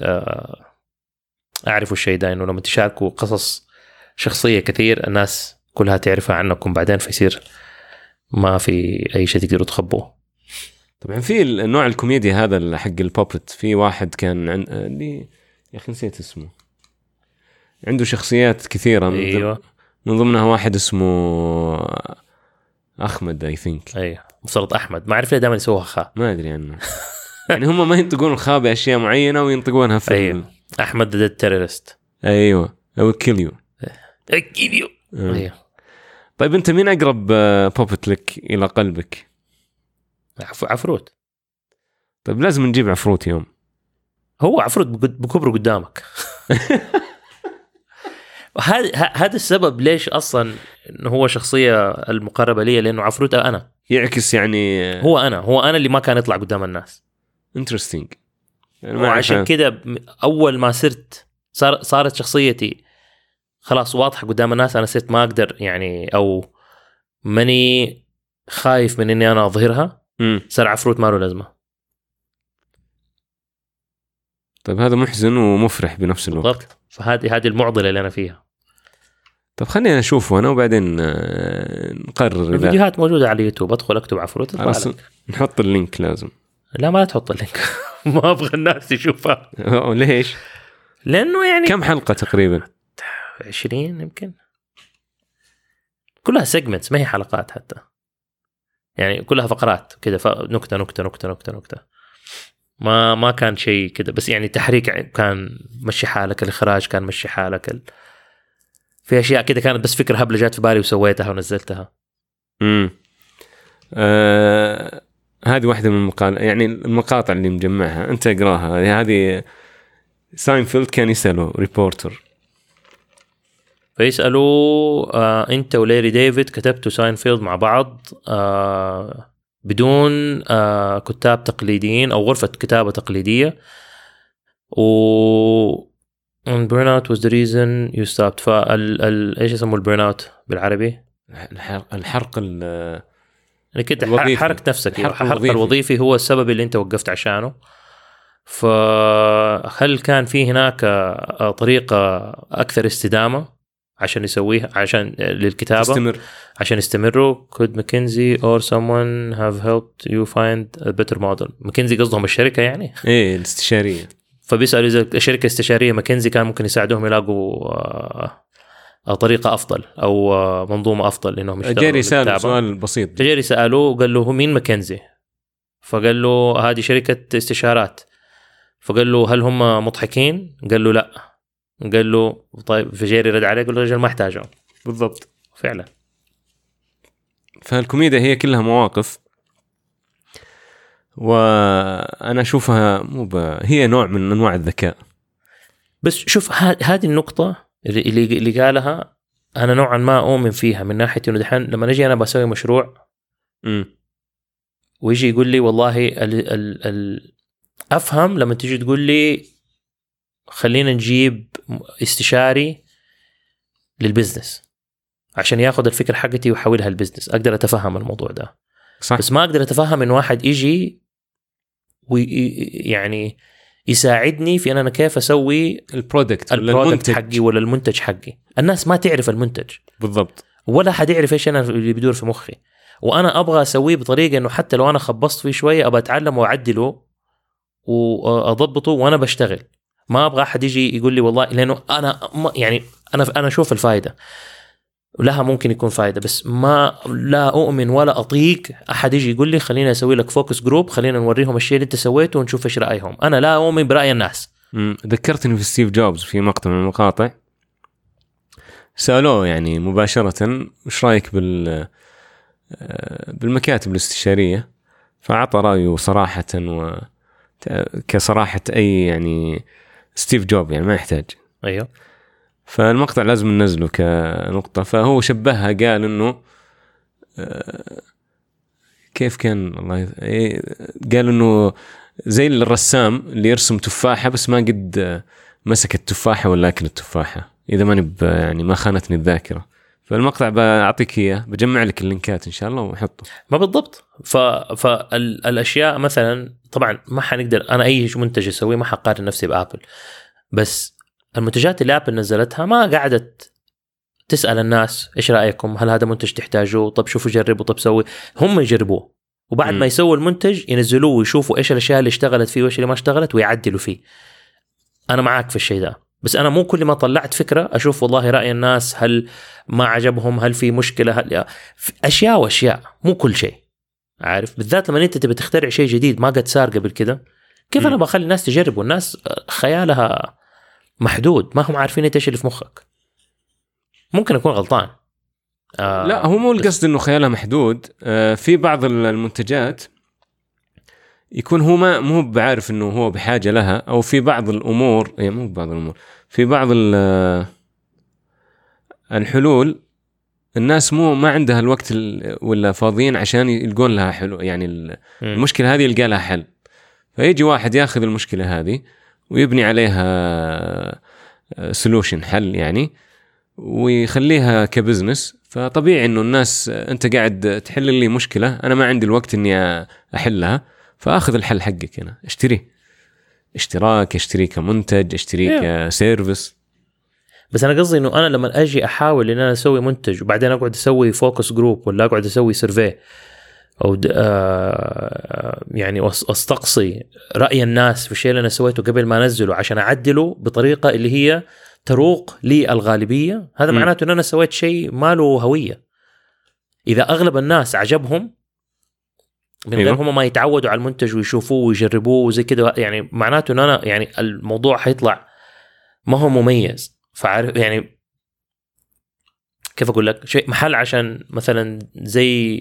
أعرفوا الشيء ده إنه لما تشاركوا قصص شخصية كثير الناس كلها تعرفها عنكم بعدين فيصير ما في أي شيء تقدروا تخبوه. طبعا في النوع الكوميديا هذا حق البوبت في واحد كان عن... اللي يا أخي نسيت اسمه عنده شخصيات كثيرة من, أيوة. ضم... من ضمنها واحد اسمه أحمد I think أيوة مفترض أحمد ما أعرف ليه دائما يسووها خاء ما أدري عنه يعني هم ما ينطقون الخاء بأشياء معينة وينطقونها في أيوة. أحمد ذا التيرورست. أيوة أو كيليو كيليو. أيوة. طيب أنت مين أقرب بوبت لك إلى قلبك؟ عف... عفروت. طيب لازم نجيب عفروت يوم. هو عفروت بكبره قدامك. وهذا هذا السبب ليش أصلا إنه هو شخصية المقربة لي لأنه عفروت أنا يعكس يعني هو أنا هو أنا اللي ما كان يطلع قدام الناس. interesting. يعني وعشان كده أول ما صرت صار صارت شخصيتي خلاص واضحة قدام الناس أنا صرت ما أقدر يعني أو ماني خايف من إني أنا أظهرها. م. صار عفروت ما له لازمة. طيب هذا محزن ومفرح بنفس الوقت. بالضبط. فهذه هذه المعضلة اللي أنا فيها. طب خلينا نشوفه أنا وبعدين نقرر. الفيديوهات موجودة على اليوتيوب أدخل أكتب عفروت نحط اللينك لازم. لا ما لا تحط اللينك. ما أبغى الناس يشوفها. ليش؟ لأنه يعني كم حلقة تقريبا؟ عشرين يمكن كلها سيجمنتس ما هي حلقات حتى يعني كلها فقرات كده نكتة نكتة نكتة نكتة نكتة ما ما كان شيء كده بس يعني تحريك كان مشي حالك الإخراج كان مشي حالك ال... في أشياء كده كانت بس فكرة هبلة جات في بالي وسويتها ونزلتها. امم آه... هذه واحدة من المقال يعني المقاطع اللي مجمعها أنت اقراها. هذه ساينفيلد كان يسأله ريبورتر فيسألوا آه أنت وليري ديفيد كتبتوا ساينفيلد مع بعض آه بدون آه كتاب تقليديين أو غرفة كتابة تقليدية و and burnout was the reason you stopped. فال ال إيش يسموه البرناوت بالعربي؟ الحرق الحرق ال يعني كده حرق نفسك. الحرق الوظيفي. الوظيفي هو السبب اللي أنت وقفت عشانه. فهل كان في هناك طريقة أكثر استدامة عشان يسويها عشان للكتابة تستمر. عشان يستمروا could McKinsey or someone have helped you find a better model. McKinsey قصدهم الشركة يعني إيه الاستشارية. فبيسألوا إذا الشركة استشارية McKinsey كان ممكن يساعدهم يلاقوا طريقه افضل او منظومه افضل انهم يشتغلوا. جيري سأله سؤال بسيط، جيري ساله وقال له هو مين ماكنزي؟ فقال له هذه شركه استشارات. فقال له هل هم مضحكين؟ قال له لا. قال له طيب، فجيري رد عليه قال له رجل ما احتاجهم. بالضبط فعلا. فالكوميديا هي كلها مواقف، وأنا أشوفها مو ب... هي نوع من أنواع الذكاء. بس شوف هذه النقطة اللي اللي قالها أنا نوعا ما أؤمن فيها، من ناحية إنه دحين لما نجي أنا بسوي مشروع م. ويجي يقول لي والله ال ال ال أفهم لما تيجي تقول لي خلينا نجيب استشاري للبزنس عشان ياخد الفكرة حقتي ويحولها البزنس، أقدر أتفهم الموضوع ده. صح. بس ما أقدر أتفهم إن واحد يجي ويعني يساعدني في أن أنا كيف أسوي البرودكت البرودكت حقي ولا المنتج حقي. الناس ما تعرف المنتج بالضبط، ولا حد يعرف إيش أنا اللي بدور في مخي، وأنا أبغى أسويه بطريقة إنه حتى لو أنا خبصت فيه شوية أبغى أتعلم وأعدله وأضبطه وأنا بشتغل. ما أبغى أحد يجي يقول لي والله، لأنه أنا يعني أنا أنا أشوف الفائدة لها ممكن يكون فائدة، بس ما لا أؤمن ولا أطيق أحد يجي يقول لي خلينا أسوي لك فوكس جروب، خلينا نوريهم الشيء اللي أنت سويته ونشوف إيش رأيهم. أنا لا أؤمن برأي الناس. ذكرتني في ستيف جوبز في مقطع من المقاطع سألوه يعني مباشرة وش رأيك بال بالمكاتب الاستشارية، فأعطى رأيه صراحة وكصراحة أي يعني ستيف جوب يعني ما يحتاج. أيوه. فالمقطع لازم ننزله كنقطة. فهو شبهها قال إنه كيف كان الله قال إنه زي الرسام اللي يرسم تفاحة بس ما قد مسك التفاحة ولا أكل التفاحة، إذا ما يعني ما خانتني الذاكرة. فالمقطع بأعطيك إياه، بجمع لك اللينكات إن شاء الله وحطه. ما بالضبط. ف فالأشياء مثلا طبعا ما حنقدر أنا أي منتج أسويه ما حقارن نفسي بآبل، بس المنتجات اللي آبل نزلتها ما قعدت تسأل الناس إيش رأيكم، هل هذا منتج تحتاجوه، طب شوفوا جربوا، طب سوي. هم يجربوه وبعد م. ما يسووا المنتج ينزلوه ويشوفوا إيش الأشياء اللي اشتغلت فيه وإيش اللي ما اشتغلت ويعدلوا فيه. أنا معاك في الشيء ده، بس أنا مو كل ما طلعت فكرة أشوف والله رأي الناس هل ما عجبهم، هل في مشكلة، هل أشياء وأشياء، مو كل شيء. عارف بالذات لما أنت تبي تخترع شيء جديد ما قد صار قبل كده، كيف م. أنا بخلي الناس تجربوا؟ الناس خيالها محدود، ما هم عارفين ايش اللي في مخك. ممكن اكون غلطان. آه لا هو مو القصد انه خيالها محدود. آه في بعض المنتجات يكون هو ما مو بعارف انه هو بحاجه لها، او في بعض الامور يعني مو بعض الامور في بعض الحلول الناس مو ما عندها الوقت ولا فاضيين عشان يلقون لها حلول. يعني المشكله هذه يلقى لها حل، فيجي واحد ياخذ المشكله هذه ويبني عليها سولوشن حل يعني، ويخليها كبزنس. فطبيعي انه الناس انت قاعد تحل لي مشكله انا ما عندي الوقت اني احلها، فاخذ الحل حقك هنا، اشتريه اشتراك، اشتري كمنتج، اشتري كسيرفيس. بس انا قصدي انه انا لما اجي احاول ان انا اسوي منتج وبعدين اقعد اسوي فوكس جروب ولا اقعد اسوي سيرفي او آه يعني استقصي راي الناس في الشيء اللي انا سويته قبل ما انزله عشان اعدله بطريقه اللي هي تروق للغالبيه، هذا م. معناته ان انا سويت شيء ما له هويه. اذا اغلب الناس عجبهم من غير هم ما يتعودوا على المنتج ويشوفوه ويجربوه وزي كده، يعني معناته ان انا يعني الموضوع حيطلع ما هو مميز. فعارف يعني كيف اقول لك، شيء محل عشان مثلا زي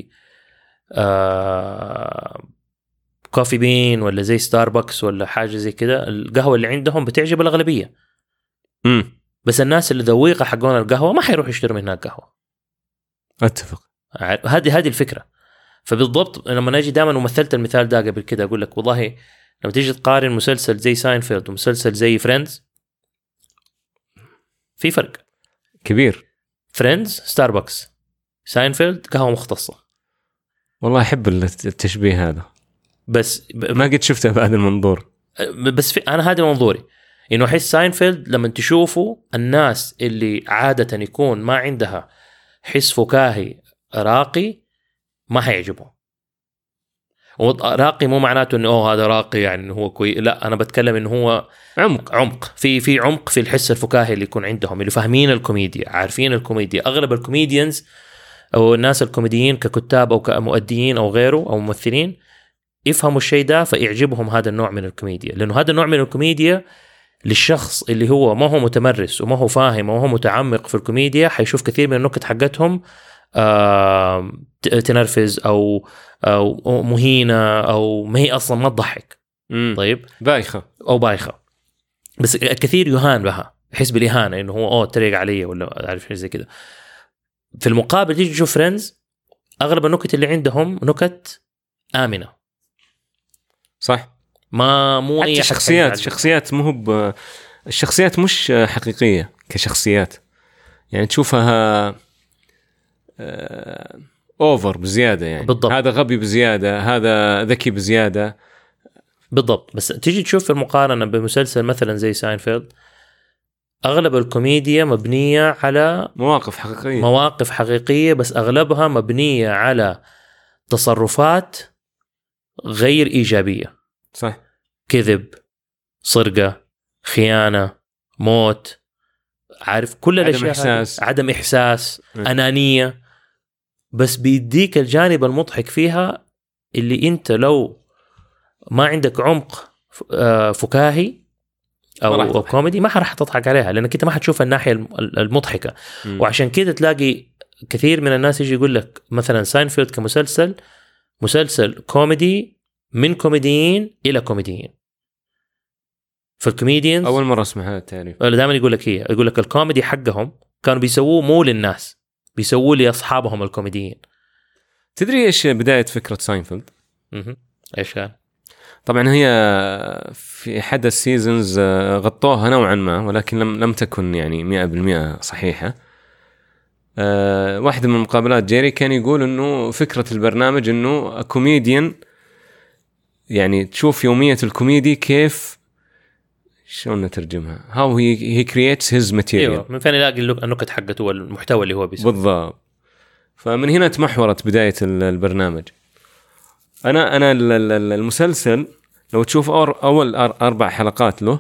آه كوفي بين ولا زي ستاربكس ولا حاجه زي كده، القهوه اللي عندهم بتعجب الاغلبيه. امم بس الناس اللي ذويقه حقون القهوه ما حيروحوا يشتروا من هناك قهوه. اتفق. هذه هذه الفكره. فبالضبط لما نجي دائما ومثلت المثال ده قبل كده اقول لك والله لما تيجي تقارن مسلسل زي ساينفيلد ومسلسل زي فريندز في فرق كبير. فريندز ستاربكس، ساينفيلد قهوه مختصه. والله احب التشبيه هذا، بس ب... ما قد شفته بهذا المنظور. بس في... انا هذا منظوري، انه احس ساينفيلد لما تشوفوا الناس اللي عاده يكون ما عندها حس فكاهي راقي ما حيعجبهم، راقي مو معناته انه أوه هذا راقي يعني انه هو كويس، لا انا بتكلم انه هو عمق عمق في في عمق في الحس الفكاهي اللي يكون عندهم، اللي فاهمين الكوميديا، عارفين الكوميديا. اغلب الكوميديانز او الناس الكوميديين ككتاب او كمؤديين او غيره او ممثلين يفهموا الشيء ده فيعجبهم هذا النوع من الكوميديا، لانه هذا النوع من الكوميديا للشخص اللي هو ما هو متمرس وما هو فاهم وما هو متعمق في الكوميديا حيشوف كثير من النكت حقتهم آه تنرفز أو, أو مهينة أو ما هي أصلا ما تضحك. طيب بايخة أو بايخة، بس الكثير يهان بها، يحس بالإهانة إنه هو أوه تريق علي ولا عارف شيء زي كده. في المقابل تيجي تشوف فريندز أغلب النكت اللي عندهم نكت آمنة، صح؟ ما مو حتى أي شخصيات شخصيات مو ب... الشخصيات مش حقيقية كشخصيات، يعني تشوفها آه... أوفر بزيادة يعني. بالضبط. هذا غبي بزيادة، هذا ذكي بزيادة. بالضبط. بس تيجي تشوف في المقارنة بمسلسل مثلا زي ساينفيلد أغلب الكوميديا مبنية على مواقف حقيقية مواقف حقيقية بس أغلبها مبنية على تصرفات غير إيجابية. صح. كذب، سرقة، خيانة، موت، عارف كل عدم الأشياء إحساس. عدم إحساس م. أنانية، بس بيديك الجانب المضحك فيها اللي أنت لو ما عندك عمق فكاهي أو, أو كوميدي ما راح تضحك عليها، لأنك أنت ما حتشوف الناحية المضحكة. م. وعشان كده تلاقي كثير من الناس يجي يقول لك مثلا ساينفيلد كمسلسل مسلسل كوميدي من كوميديين إلى كوميديين. فالكوميديانز أول مرة اسمع هذا التعريف. دائما يقول لك هي يقول لك الكوميدي حقهم كانوا بيسووه مو للناس، بيسووه لأصحابهم الكوميديين. تدري إيش بداية فكرة ساينفيلد؟ اها إيش كان؟ طبعا هي في أحد السيزونز غطوها نوعا ما، ولكن لم لم تكن يعني مئة بالمئة صحيحة. أه واحدة من المقابلات جيري كان يقول إنه فكرة البرنامج إنه كوميديان، يعني تشوف يومية الكوميدي كيف شلون نترجمها how he he creates his material. أيوة. من فين يلاقي النكت حقته والمحتوى اللي هو بيسويه. بالضبط. فمن هنا تمحورت بداية البرنامج. أنا أنا المسلسل لو تشوف أول أربع حلقات له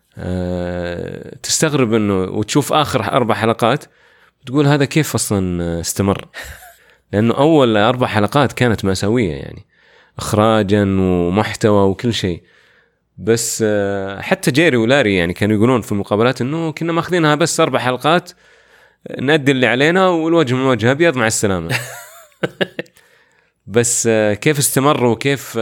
أه تستغرب إنه، وتشوف آخر أربع حلقات تقول هذا كيف أصلا استمر، لأنه أول أربع حلقات كانت مأساوية يعني إخراجا ومحتوى وكل شيء. بس أه حتى جيري ولاري يعني كانوا يقولون في المقابلات إنه كنا ماخذينها بس أربع حلقات نأدي اللي علينا والوجه من وجه أبيض مع السلامة. بس كيف استمروا وكيف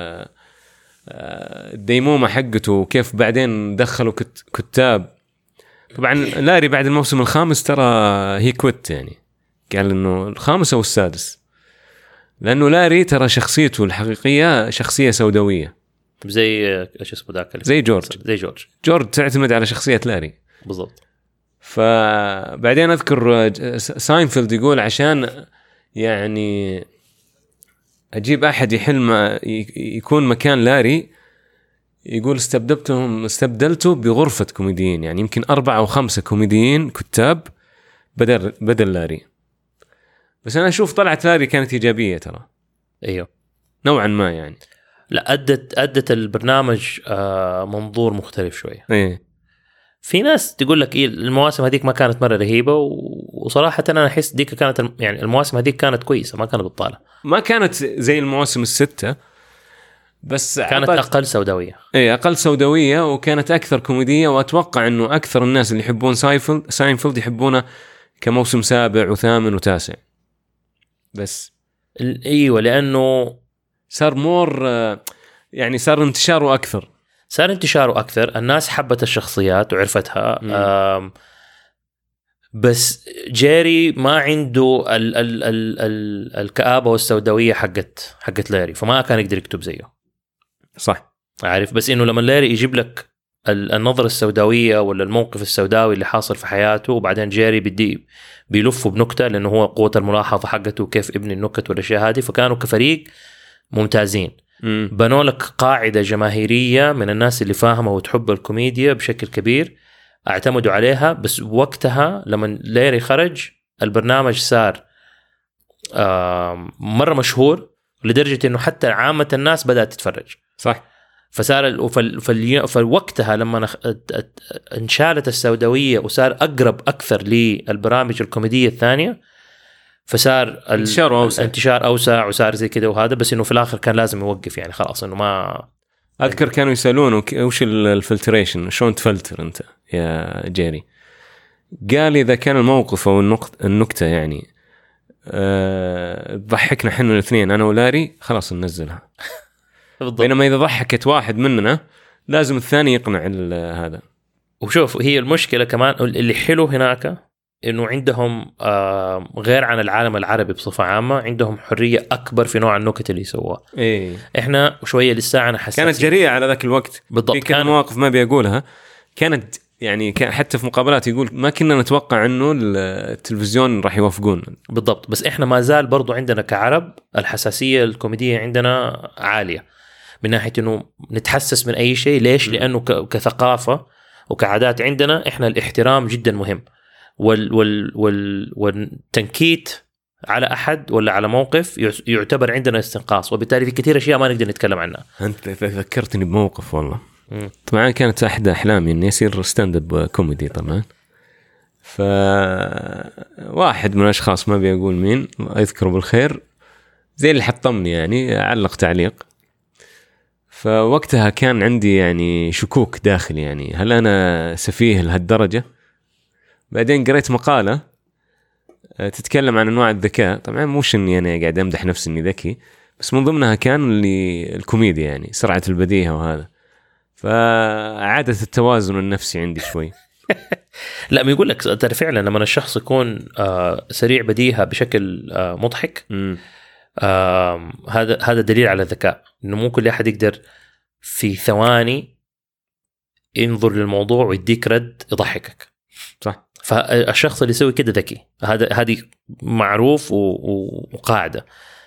الديمومة حقته وكيف بعدين دخلوا كتاب. طبعا لاري بعد الموسم الخامس ترى هي كويت، يعني قال انه الخامس او السادس، لانه لاري ترى شخصيته الحقيقية شخصية سوداوية زي ايش اسمه ذاك زي جورج زي جورج جورج تعتمد على شخصية لاري بالضبط. فبعدين اذكر ساينفيلد يقول عشان يعني أجيب أحد يحل ما يكون مكان لاري، يقول استبدلتهم استبدلته بغرفة كوميديين، يعني يمكن أربعة أو خمسة كوميديين كتاب بدل بدل لاري. بس أنا أشوف طلعت لاري كانت إيجابية ترى. أيوه نوعا ما يعني. لا أدت أدت البرنامج آه منظور مختلف شوية. إيه. في ناس تقول لك إيه المواسم هذيك ما كانت مرة رهيبة، وصراحة أنا أحس ديك كانت يعني المواسم هذيك كانت كويسة، ما كانت بطالة، ما كانت زي المواسم الستة، بس كانت أقل سوداوية. إيه أقل سوداوية وكانت أكثر كوميدية. وأتوقع إنه أكثر الناس اللي يحبون ساينفيلد ساينفيلد يحبونه كموسم سابع وثامن وتاسع. بس أيوة لأنه صار مور يعني صار انتشاره أكثر صار انتشاره أكثر الناس حبت الشخصيات وعرفتها. بس جيري ما عنده ال ال ال ال الكآبة والسوداوية حقت حقت لاري، فما كان يقدر يكتب زيه. صح عارف، بس إنه لما لاري يجيب لك النظرة السوداوية ولا الموقف السوداوي اللي حاصل في حياته، وبعدين جيري بدي بيلفه بنكتة لأنه هو قوة الملاحظة حقته وكيف ابن النكت والأشياء هذه، فكانوا كفريق ممتازين. بنوا لك قاعدة جماهيرية من الناس اللي فاهمة وتحب الكوميديا بشكل كبير، اعتمدوا عليها. بس وقتها لما لاري خرج البرنامج صار مرة مشهور لدرجه انه حتى عامه الناس بدات تتفرج. صح. فصار فال... فوقتها لما انشالت السوداويه وصار اقرب اكثر للبرامج الكوميديه الثانيه، فصار انتشار اوسع انتشار اوسع وصار زي كده وهذا. بس انه في الاخر كان لازم يوقف يعني خلاص انه ما اذكر كانوا يسالونه وش الفلتريشن، شلون تفلتر انت يا جيري؟ قال اذا كان الموقف او النقطه النكته يعني أه... ضحكنا احنا الاثنين انا ولاري خلاص ننزلها. بينما اذا ضحكت واحد مننا لازم الثاني يقنع هذا. وشوف هي المشكله كمان اللي حلو هناك انه عندهم آه غير عن العالم العربي بصفه عامه عندهم حريه اكبر في نوع النكت اللي يسووها. إيه. احنا شويه لسه انا حساسين. كانت جريئه على ذاك الوقت بالضبط. في كان مواقف ما بيقولها كانت يعني حتى في مقابلات يقول ما كنا نتوقع انه التلفزيون راح يوافقون. بالضبط. بس احنا ما زال برضو عندنا كعرب الحساسيه الكوميديه عندنا عاليه من ناحيه انه نتحسس من اي شيء. ليش؟ لانه كثقافه وكعادات عندنا احنا الاحترام جدا مهم، وال وال وال والتنكيت على احد ولا على موقف يعتبر عندنا استنقاص، وبالتالي في كثير اشياء ما نقدر نتكلم عنها. انت ذكرتني بموقف والله. مم. طبعا كانت احد احلامي اني اصير ستاند اب كوميدي طبعا. ف واحد من الاشخاص ما بيقول مين اذكره بالخير زي اللي حطمني يعني علق تعليق. فوقتها كان عندي يعني شكوك داخلي يعني هل أنا سفيه لهالدرجة. بعدين قريت مقالة تتكلم عن أنواع الذكاء. طبعا موش أني أنا قاعد أمدح نفسي أني ذكي، بس من ضمنها كان اللي الكوميديا يعني سرعة البديهة وهذا. فعادة التوازن النفسي عندي شوي. لا ما يقول لك ترى فعلا لما الشخص يكون سريع بديهة بشكل مضحك آه هذا هذا دليل على الذكاء، انه مو كل احد يقدر في ثواني ينظر للموضوع ويديك رد يضحكك. صح. فالشخص اللي يسوي كده ذكي، هذا هذه معروف وقاعدة.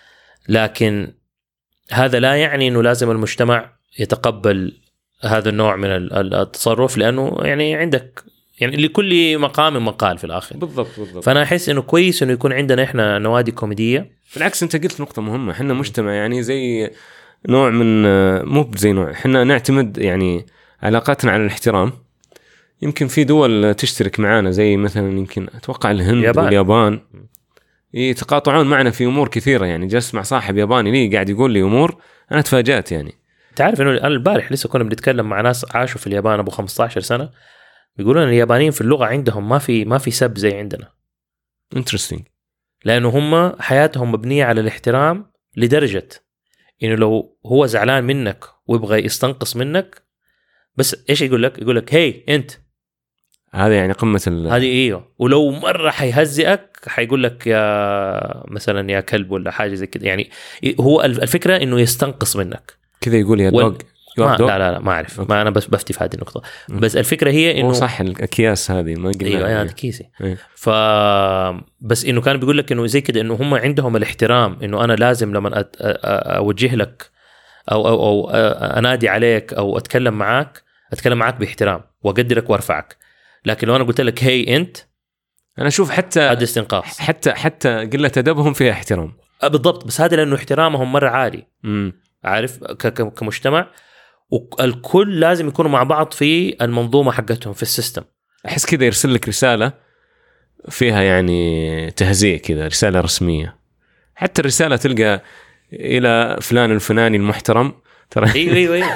لكن هذا لا يعني انه لازم المجتمع يتقبل هذا النوع من التصرف، لانه يعني عندك يعني لكل مقام مقال في الاخر. بالضبط بالضبط. فانا احس انه كويس انه يكون عندنا احنا نوادي كوميديه. بالعكس انت قلت نقطه مهمه، احنا مجتمع يعني زي نوع من مو زي نوع احنا نعتمد يعني علاقاتنا على الاحترام. يمكن في دول تشترك معانا زي مثلا يمكن اتوقع الهند يابان. واليابان يتقاطعون معنا في امور كثيره. يعني جلست مع صاحب ياباني لي قاعد يقول لي امور انا تفاجأت. يعني تعرف انه البارح لسه كنا بنتكلم مع ناس عاشوا في اليابان ابو خمسة عشر سنه، بيقولون اليابانيين في اللغة عندهم ما في ما في سب زي عندنا. interesting. لأنه هم حياتهم مبنية على الاحترام لدرجة إنه لو هو زعلان منك ويبغى يستنقص منك بس إيش يقول لك؟ يقول لك هاي أنت. هذا يعني قمة ال هذه إيه. ولو مرة حيهزئك حيقول لك يا مثلا يا كلب ولا حاجة زي كده. يعني هو الفكرة إنه يستنقص منك كذا يقول يا دوغ. ما لا لا لا ما أعرف. ما أنا بس بفتي في هذه النقطة. بس الفكرة هي إنه صح الأكياس هذه ما قلنا. أيوة يعني كيسي. أيوة. ف بس إنه كان بيقول لك إنه زي كده إنه هم عندهم الاحترام، إنه أنا لازم لما أت... أوجه لك أو أو أو أنادي عليك أو أتكلم معاك أتكلم معاك باحترام وأقدرك وأرفعك. لكن لو أنا قلت لك هاي أنت، أنا أشوف حتى هذا استنقاص. حتى حتى قلة أدبهم فيها احترام. بالضبط. بس هذا لأنه احترامهم مرة عالي. امم عارف ك... كمجتمع والكل لازم يكونوا مع بعض في المنظومة حقتهم في السيستم. أحس كذا يرسل لك رسالة فيها يعني تهزيء كذا، رسالة رسمية. حتى الرسالة تلقى إلى فلان الفلاني المحترم ترى. أيوة أيوة أيوة.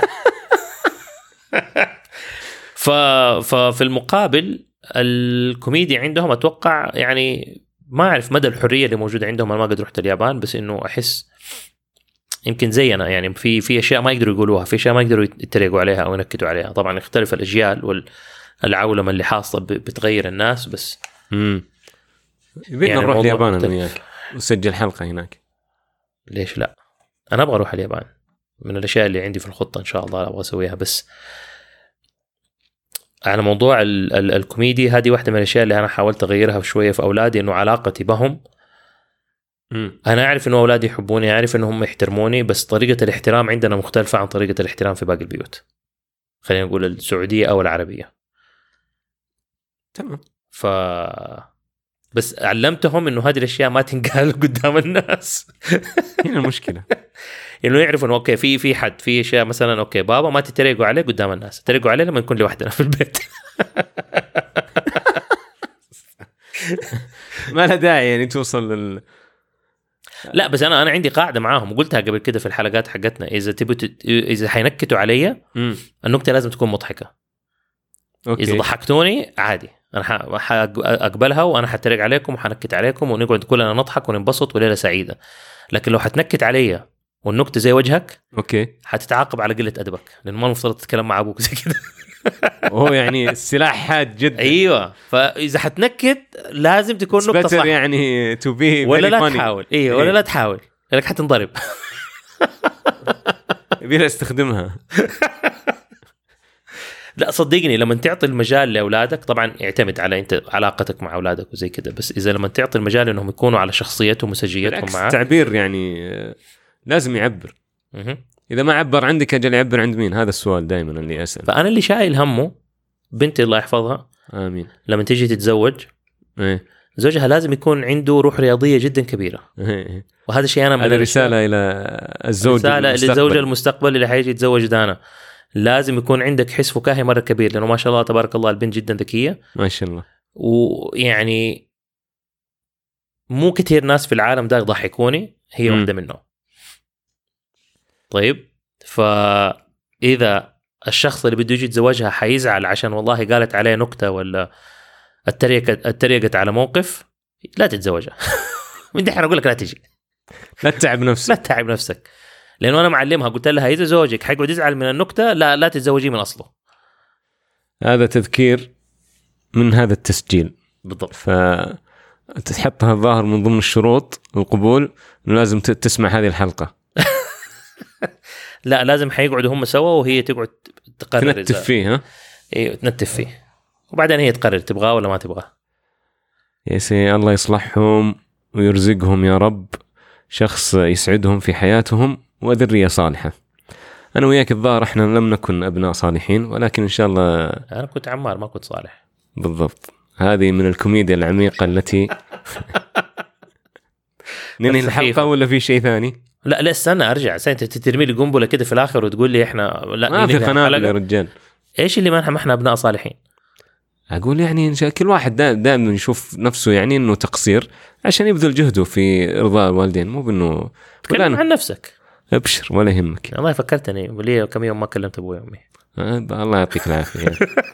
ف... ففي المقابل الكوميديا عندهم أتوقع يعني ما أعرف مدى الحرية اللي موجودة عندهم. أنا ما قد رحت اليابان، بس إنه أحس يمكن زينا يعني في في اشياء ما يقدروا يقولوها، في اشياء ما يقدروا يتريقوا عليها او ينكدوا عليها. طبعا يختلف الاجيال والعولمه اللي حاصله بتغير الناس. بس امم يبينا يعني نروح اليابان انا وياك ونسجل حلقه هناك. ليش لا؟ انا ابغى اروح اليابان، من الاشياء اللي عندي في الخطه ان شاء الله ابغى اسويها. بس على موضوع ال ال الكوميدي، هذه واحده من الاشياء اللي انا حاولت اغيرها شويه في اولادي، انه علاقتي بهم. مم. أنا أعرف إنه أولادي يحبوني، أعرف إنهم يحترموني، بس طريقة الاحترام عندنا مختلفة عن طريقة الاحترام في باقي البيوت، خلينا نقول السعودية أو العربية. تمام. ف بس علمتهم انه هذه الاشياء ما تنقال قدام الناس. هنا المشكله انه يعرفوا انه اوكي في في حد في اشياء مثلا اوكي بابا ما تتريقوا عليه قدام الناس، تتريقوا عليه لما نكون لوحدنا في البيت. ما له داعي يعني توصل لل لا بس انا انا عندي قاعده معاهم وقلتها قبل كده في الحلقات حقتنا، اذا تبوا تت... اذا حينكتوا علي مم. النكته لازم تكون مضحكه. أوكي. اذا ضحكتوني عادي انا حاقبلها وانا حتريق عليكم وحنكت عليكم ونقعد كلنا نضحك وننبسط وليله سعيده. لكن لو حتنكت علي والنكته زي وجهك اوكي حتتعاقب على قله ادبك، لان ما المفترض تتكلم مع ابوك زي كده. هو يعني السلاح حاد جدا. ايوه فاذا حتنكت لازم تكون نكته صح يعني تو بي ولا لا تحاول. ايوه ولا لا تحاول لك حتنضرب. يبي استخدمها. لا صدقني لما تعطي المجال لاولادك، طبعا يعتمد على انت علاقتك مع اولادك وزي كده، بس اذا لما تعطي المجال انهم يكونوا على شخصيتهم وسجيتهم معك، تعبير يعني لازم يعبر. م- اذا ما عبر عندك اجل يعبر عند مين؟ هذا السؤال دائما اللي اسال. فانا اللي شايل همه بنتي الله يحفظها امين لما تيجي تتزوج ايه زوجها لازم يكون عنده روح رياضيه جدا كبيره. إيه. وهذا الشيء انا من هذا رساله الى الزوج رساله للزوج المستقبل اللي حيجي يتزوج دانا، لازم يكون عندك حس فكاهي مره كبير، لانه ما شاء الله تبارك الله البنت جدا ذكيه ما شاء الله. ويعني مو كثير ناس في العالم ده يضحكوني، هي م. واحده منهم. طيب فاذا الشخص اللي بده يجي يتزوجها حيزعل عشان والله قالت عليه نكته ولا اتريقت اتريقت على موقف، لا تتزوجها. من دحين اقول لك لا تجي، لا تتعب نفسك. لا تتعب نفسك، لانه انا معلمها قلت لها اذا زوجك حيقعد يزعل من النكته لا لا تتزوجيه من اصله. هذا تذكير من هذا التسجيل بالضبط. فتحطها الظاهر من ضمن الشروط القبول انه لازم تسمع هذه الحلقه. لا لازم حيقعدوا هم سوا وهي تقعد تقرر تنتف فيه. ها ايوه تنتف فيه وبعدين هي تقرر تبغاه ولا ما تبغاه. يا سي الله يصلحهم ويرزقهم يا رب شخص يسعدهم في حياتهم وذرية صالحة. أنا وياك الظاهر إحنا لم نكن أبناء صالحين، ولكن إن شاء الله. أنا كنت عمار ما كنت صالح. بالضبط. هذه من الكوميديا العميقة التي ننهي الحلقة ولا في شيء ثاني؟ لا لا استنى أرجع سنة ترمي لي قنبلة كده في الآخر وتقول لي إحنا لا ما في قنابل يا رجال. إيش اللي ما إحنا أبناء صالحين؟ أقول يعني إن شاء كل واحد دائما يشوف نفسه يعني إنه تقصير عشان يبذل جهده في إرضاء الوالدين، مو بإنه تكلم عن نفسك. أبشر ولا يهمك. الله فكرتني ولي كم يوم ما كلمت أبوي وأمي. أه الله يعطيك العافية.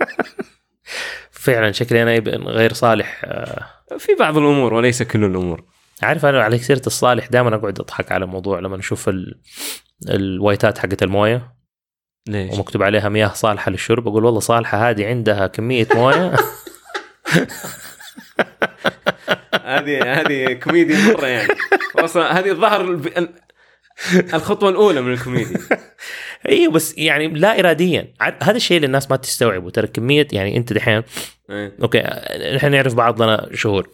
فعلا شكلي أنا غير صالح في بعض الأمور وليس كل الأمور. عارف أنا على سيرة الصالح دائما أقعد أضحك على موضوع لما نشوف ال... الوايتات حقت الموية ليش؟ ومكتوب عليها مياه صالحة للشرب، أقول والله صالحة هذه عندها كمية موية. هذه هذه كوميديا مرة يعني. أصلا هذه الظهر الخطوة الأولى من الكوميديا. ايوه بس يعني لا اراديا هذا الشيء اللي الناس ما تستوعبه. ترى كميه يعني انت دحين اوكي نحن نعرف بعضنا شهور،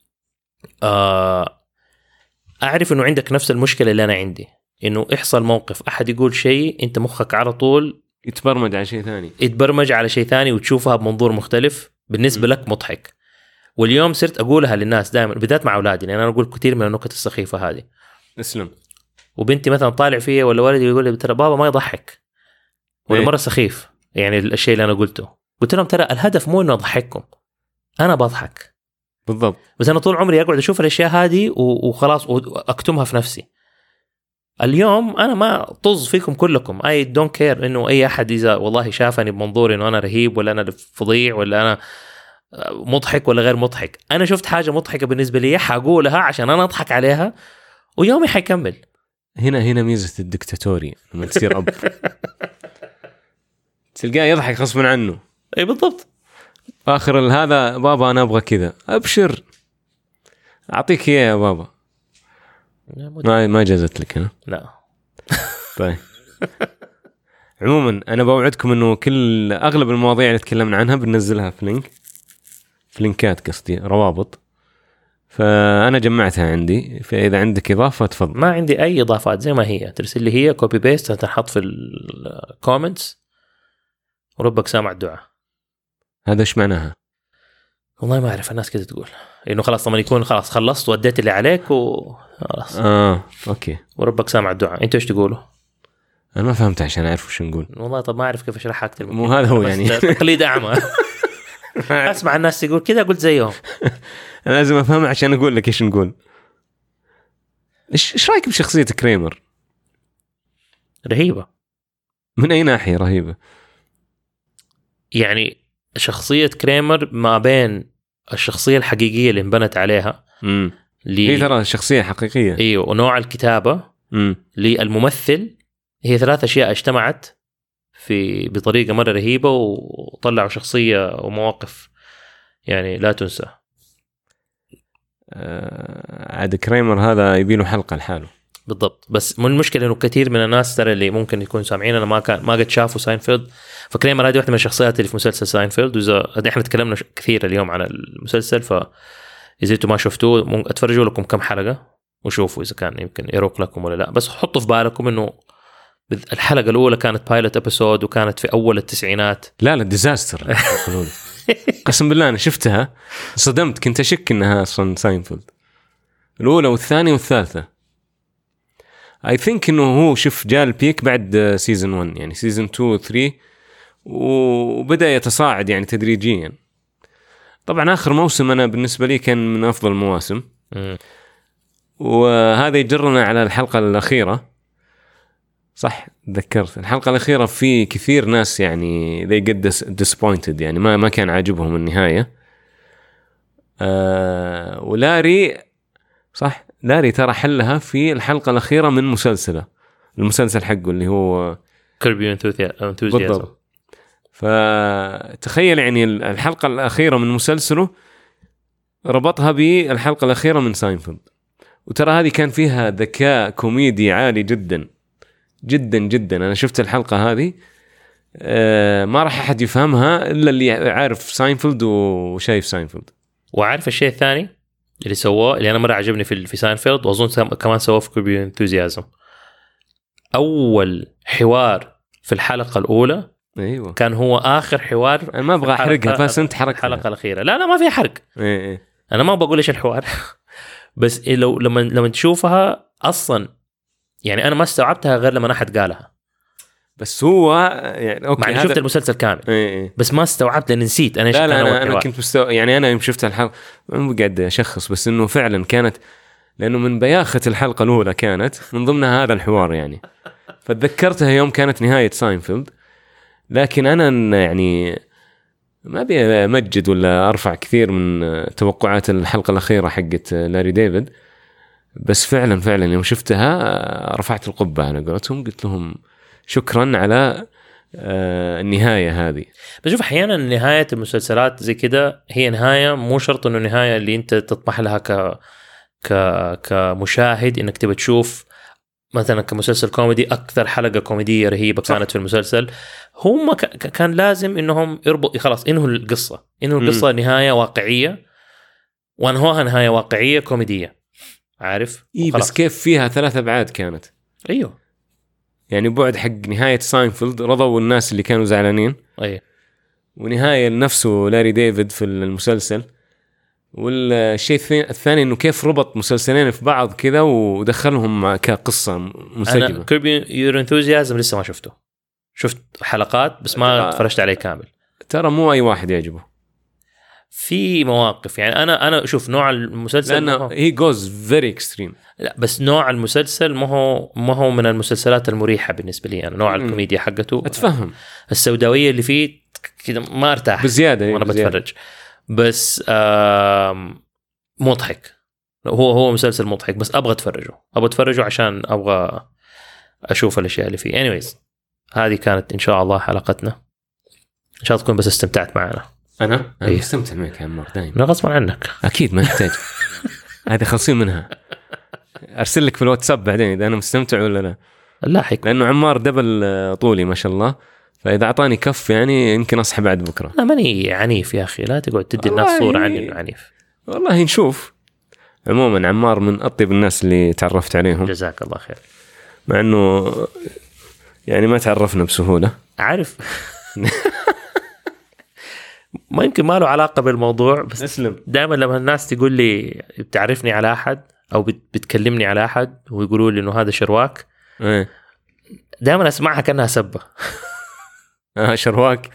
آه اعرف انه عندك نفس المشكله اللي انا عندي، انه يحصل موقف احد يقول شيء انت مخك على طول يتبرمج على شيء ثاني يتبرمج على شيء ثاني وتشوفها بمنظور مختلف بالنسبه م. لك مضحك. واليوم صرت اقولها للناس دائما بالذات مع اولادي، لان انا اقول كثير من النكت السخيفه هذه. اسلم. وبنتي مثلا طالع فيها ولا ولدي يقول لي ترى بابا ما يضحك ولا مرة سخيف يعني الشيء اللي أنا قلته. قلت لهم ترى الهدف مو إنه أضحككم، أنا بضحك بالضبط، بس أنا طول عمري أقعد أشوف الأشياء هذه وخلاص وأكتمها في نفسي. اليوم أنا ما طز فيكم كلكم، I don't care إنه أي أحد إذا والله شافني بمنظور إنه أنا رهيب ولا أنا فظيع ولا أنا مضحك ولا غير مضحك. أنا شفت حاجة مضحكة بالنسبة لي حقولها عشان أنا أضحك عليها ويومي حيكمل. هنا هنا ميزة الدكتاتوري لما تصير أب تلقاه يضحك غصبا عنه. اي بالضبط. آخر هذا بابا أنا أبغى كذا، أبشر أعطيك إياه يا بابا. ما ما جازت لك هنا. لا. طيب. عموما أنا بوعدكم إنه كل أغلب المواضيع اللي تكلمنا عنها بننزلها في لينك في لينكات قصدي روابط، فأنا جمعتها عندي، فإذا عندك إضافة تفضل. ما عندي أي إضافات، زي ما هي ترسل لي هي كوبي بيست هتنحط في الكومنتس وربك سامع الدعاء. هذا إيش معناها؟ والله ما أعرف، الناس كده تقول إنه خلاص لما يكون خلاص خلصت وأديت اللي عليك وخلاص اه اوكي وربك سامع الدعاء. أنت إيش تقولوا؟ انا ما فهمت عشان اعرف وش نقول. والله طب ما أعرف كيف أشرحها أكتر من مو كده. هذا هو بس يعني. تقليد أعمى. أسمع الناس يقول كده قلت زيهم. انا لازم افهم عشان اقول لك ايش نقول. ايش ايش رايك بشخصيه كريمر؟ رهيبة. من اي ناحيه رهيبه؟ يعني شخصية كريمر ما بين الشخصية الحقيقية اللي انبنت عليها امم لي... هي ترى شخصيه حقيقيه. ايوه، ونوع الكتابة امم للممثل، هي ثلاث اشياء اجتمعت في بطريقة مرة رهيبة وطلعوا شخصية ومواقف يعني لا تنسى. آه... عاد كريمر هذا يبيله حلقه لحاله. بالضبط. بس من المشكلة انه كثير من الناس ترى اللي ممكن يكون سامعين انا ما كان ما قد شافوا ساينفيلد، فكريمر هذه واحدة من الشخصيات اللي في مسلسل ساينفيلد. واذا احنا تكلمنا كثير اليوم عن المسلسل، ف اذا انتم ما شفتوه اتفرجوا لكم كم حلقة وشوفوا اذا كان يمكن يروق لكم ولا لا. بس حطوا في بالكم انه الحلقة الاولى كانت بايلوت ابيسود وكانت في اول التسعينات. لا لا ديزاستر. قسم بالله انا شفتها صدمت، كنت اشك انها اصلا ساينفيلد الاولى والثانيه والثالثه. I think إنه هو شوف جاء البيك بعد سيزن واحد يعني سيزن اثنين و ثلاثة وبدأ يتصاعد يعني تدريجيا. طبعا آخر موسم أنا بالنسبة لي كان من أفضل المواسم. م. وهذا يجرنا على الحلقة الأخيرة. صح ذكرت الحلقة الأخيرة في كثير ناس يعني they get disappointed يعني ما ما كان عاجبهم النهاية. آه ولاري صح لاري ترى حلها في الحلقة الأخيرة من مسلسله المسلسل حقه اللي هو كيربي انثوزيازم. فتخيل يعني الحلقة الأخيرة من مسلسله ربطها بالحلقة الأخيرة من ساينفيلد. وترى هذه كان فيها ذكاء كوميدي عالي جدا جدا جدا. أنا شفت الحلقة هذه آه ما راح أحد يفهمها إلا اللي عارف ساينفيلد وشايف ساينفيلد. وعارف الشيء الثاني اللي سواه اللي أنا مرة عجبني في في ساينفيلد وأظن كمان سواه في كيربي انثوزيازم، أول حوار في الحلقة الأولى أيوة. كان هو آخر حوار. أنا ما أبغى أحرقها بس أنت حرقتها. الحلقة الأخيرة لا لا ما فيها حرق. إيه إيه. أنا ما بقول إيش الحوار. بس لو لما لما تشوفها أصلا يعني أنا ما استوعبتها غير لما أحد قالها. بس هو يعني أوكي مع هذا... شفت المسلسل كامل إيه إيه. بس ما استوعبت لأن نسيت أنا. لا لا أنا, أنا كنت مستو... يعني أنا يوم شفت الحلقة ما قاعد أشخص بس إنه فعلا كانت لأنه من بياخة الحلقة الأولى كانت من ضمنها هذا الحوار يعني. فتذكرتها يوم كانت نهاية ساينفيلد. لكن أنا يعني ما أبي أمجد ولا أرفع كثير من توقعات الحلقة الأخيرة حقت لاري ديفيد، بس فعلا فعلا يوم شفتها رفعت القبة على قولتهم قلت لهم شكرا على النهاية هذه. بشوف أحيانا نهاية المسلسلات زي كده هي نهاية مو شرط إنه نهاية اللي أنت تطمح لها ك ك كمشاهد إنك تبى تشوف مثلا كمسلسل كوميدي أكثر حلقة كوميدية رهيبة كانت في المسلسل. هم ك... كان لازم إنهم يربط خلاص إنه القصة إنه القصة نهاية واقعية وأنهوها نهاية واقعية كوميدية عارف. إيه بس كيف فيها ثلاث أبعاد كانت. أيوه يعني بعد حق نهاية ساينفيلد رضوا الناس اللي كانوا زعلانين. أيوه. ونهاية نفسه لاري ديفيد في المسلسل. والشيء الثاني إنه كيف ربط مسلسلين في بعض كذا ودخلهم كقصة منسجمة. أنا كيربي يور انثوزيازم لسه ما شفته، شفت حلقات بس ما اتفرجت عليه كامل. ترى مو أي واحد يعجبه في مواقف يعني أنا أنا أشوف نوع المسلسل لأنه he goes very extreme. لا بس نوع المسلسل ما هو ما هو من المسلسلات المريحة بالنسبة لي أنا. نوع م. الكوميديا حقته أتفهم السوداوية اللي فيه كده ما ارتاح بزيادة وأنا بتفرج. بس مضحك هو هو مسلسل مضحك بس أبغى أتفرجه أبغى أتفرجه عشان أبغى أشوف الأشياء اللي فيه. anyways هذه كانت إن شاء الله حلقتنا، إن شاء الله تكون بس استمتعت معنا. أنا أنا أيه. مستمتع معك يا عمار دايما. أنا غصبا عنك أكيد ما يحتاج. هذه خلصين منها أرسل لك في الواتساب بعدين إذا أنا مستمتع ولا لا. لاحق لأنه عمار دبل طولي ما شاء الله، فإذا أعطاني كف يعني يمكن أصحى بعد بكرة. لا ماني عنيف يا أخي، لا تقعد تدي الناس صورة عني إنه عنيف. والله نشوف. عموما عمار من أطيب الناس اللي تعرفت عليهم. جزاك الله خير. مع أنه يعني ما تعرفنا بسهولة. عارف ما يمكن ما له علاقة بالموضوع، بس اسلم. دائما لما الناس تقول لي بتعرفني على أحد أو بتكلمني على أحد ويقولوا لي إنه هذا شرواك، ايه دائما أسمعها كأنها سبة. اه شرواك.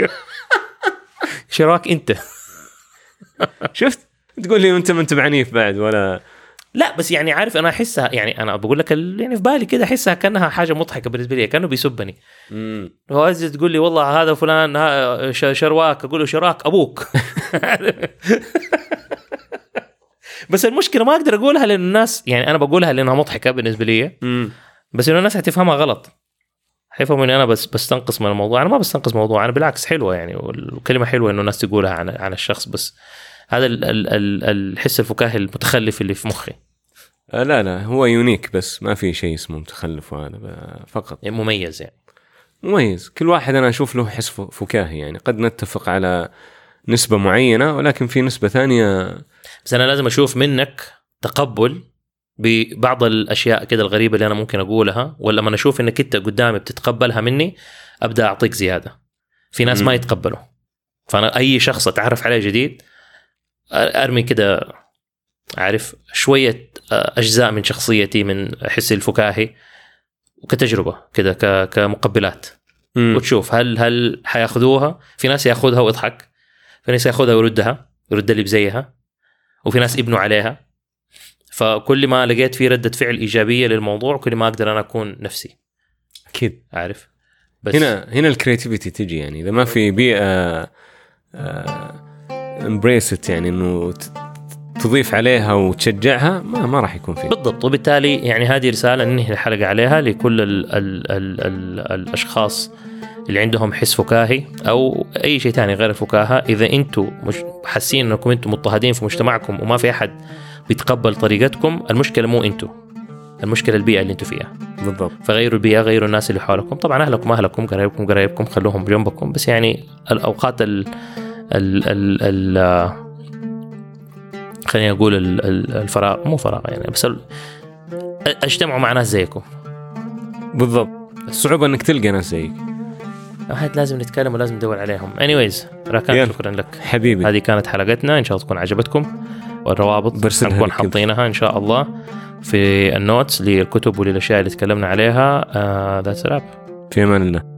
شرواك أنت. شفت تقول لي أنت ما أنت بعنيف بعد ولا لا بس يعني عارف أنا أحسها، يعني أنا بقول لك يعني في بالي كده أحسها كأنها حاجة مضحكة بالنسبة لي، كأنه بيسبني. امم هو تقول لي والله هذا فلان ها شرواك، أقول له شراك أبوك. بس المشكلة ما أقدر أقولها لأن الناس، يعني أنا بقولها لأنها مضحكة بالنسبة لي، امم بس إنه الناس هتفهمها غلط، حيفهموا إني أنا بس بستنقص من الموضوع. أنا ما بستنقص موضوع، أنا بالعكس حلوة يعني، والكلمة حلوة إنه الناس تقولها عن عن الشخص، بس هذا ال ال ال الحس الفكاهي المتخلف اللي في مخي. آه لا لا هو يونيك، بس ما في شيء اسمه متخلف، وهذا فقط يعني مميز، يعني مميز. كل واحد أنا أشوف له حس فكاهي، يعني قد نتفق على نسبة معينة، ولكن في نسبة ثانية. بس أنا لازم أشوف منك تقبل ببعض الأشياء كده الغريبة اللي أنا ممكن أقولها، ولا ما أشوف إنك أنت قدامي بتتقبلها مني أبدأ أعطيك زيادة. في ناس م. ما يتقبلوا، فأنا أي شخص أتعرف عليه جديد أرمي كده، عارف، شوية أجزاء من شخصيتي، من حسي الفكاهي وكتجربة كده كمقبلات، م. وتشوف هل هل حياخذوها. في ناس ياخذها ويضحك، في ناس ياخذها ويردها يرد اللي بزيها، وفي ناس يبنوا عليها. فكل ما لقيت فيه ردة فعل إيجابية للموضوع كل ما أقدر أنا أكون نفسي. أكيد عارف. بس هنا هنا الكرياتيفيتي تجي، يعني إذا ما في بيئة امبريست، يعني إنه تضيف عليها وتشجعها، ما ما راح يكون فيه. بالضبط. وبالتالي يعني هذه رسالة ننهي الحلقة عليها لكل ال ال ال ال الأشخاص اللي عندهم حس فكاهي أو أي شيء تاني غير الفكاهة. إذا أنتوا مش حاسين أنكم أنتوا مضطهدين في مجتمعكم وما في أحد بيتقبل طريقتكم، المشكلة مو أنتوا، المشكلة البيئة اللي أنتوا فيها. بالضبط. فغيروا البيئة، غيروا الناس اللي حولكم. طبعا أهلكم أهلكم، قرايبكم قرايبكم، خلوهم جنبكم، بس يعني الأوقات ال ال ال ال خلينا نقول الفراغ، مو فراغ يعني، بس اجتمعوا مع ناس زيكم. بالضبط. الصعوبة انك تلقى ناس زيك، هاد لازم نتكلم ولازم ندور عليهم. anyways راكان، شكرا لك حبيبي. هذه كانت حلقتنا، ان شاء الله تكون عجبتكم، والروابط نكون حاطينها ان شاء الله في النوتس للكتب وللاشياء اللي تكلمنا عليها. ذاتس راب. في امان الله.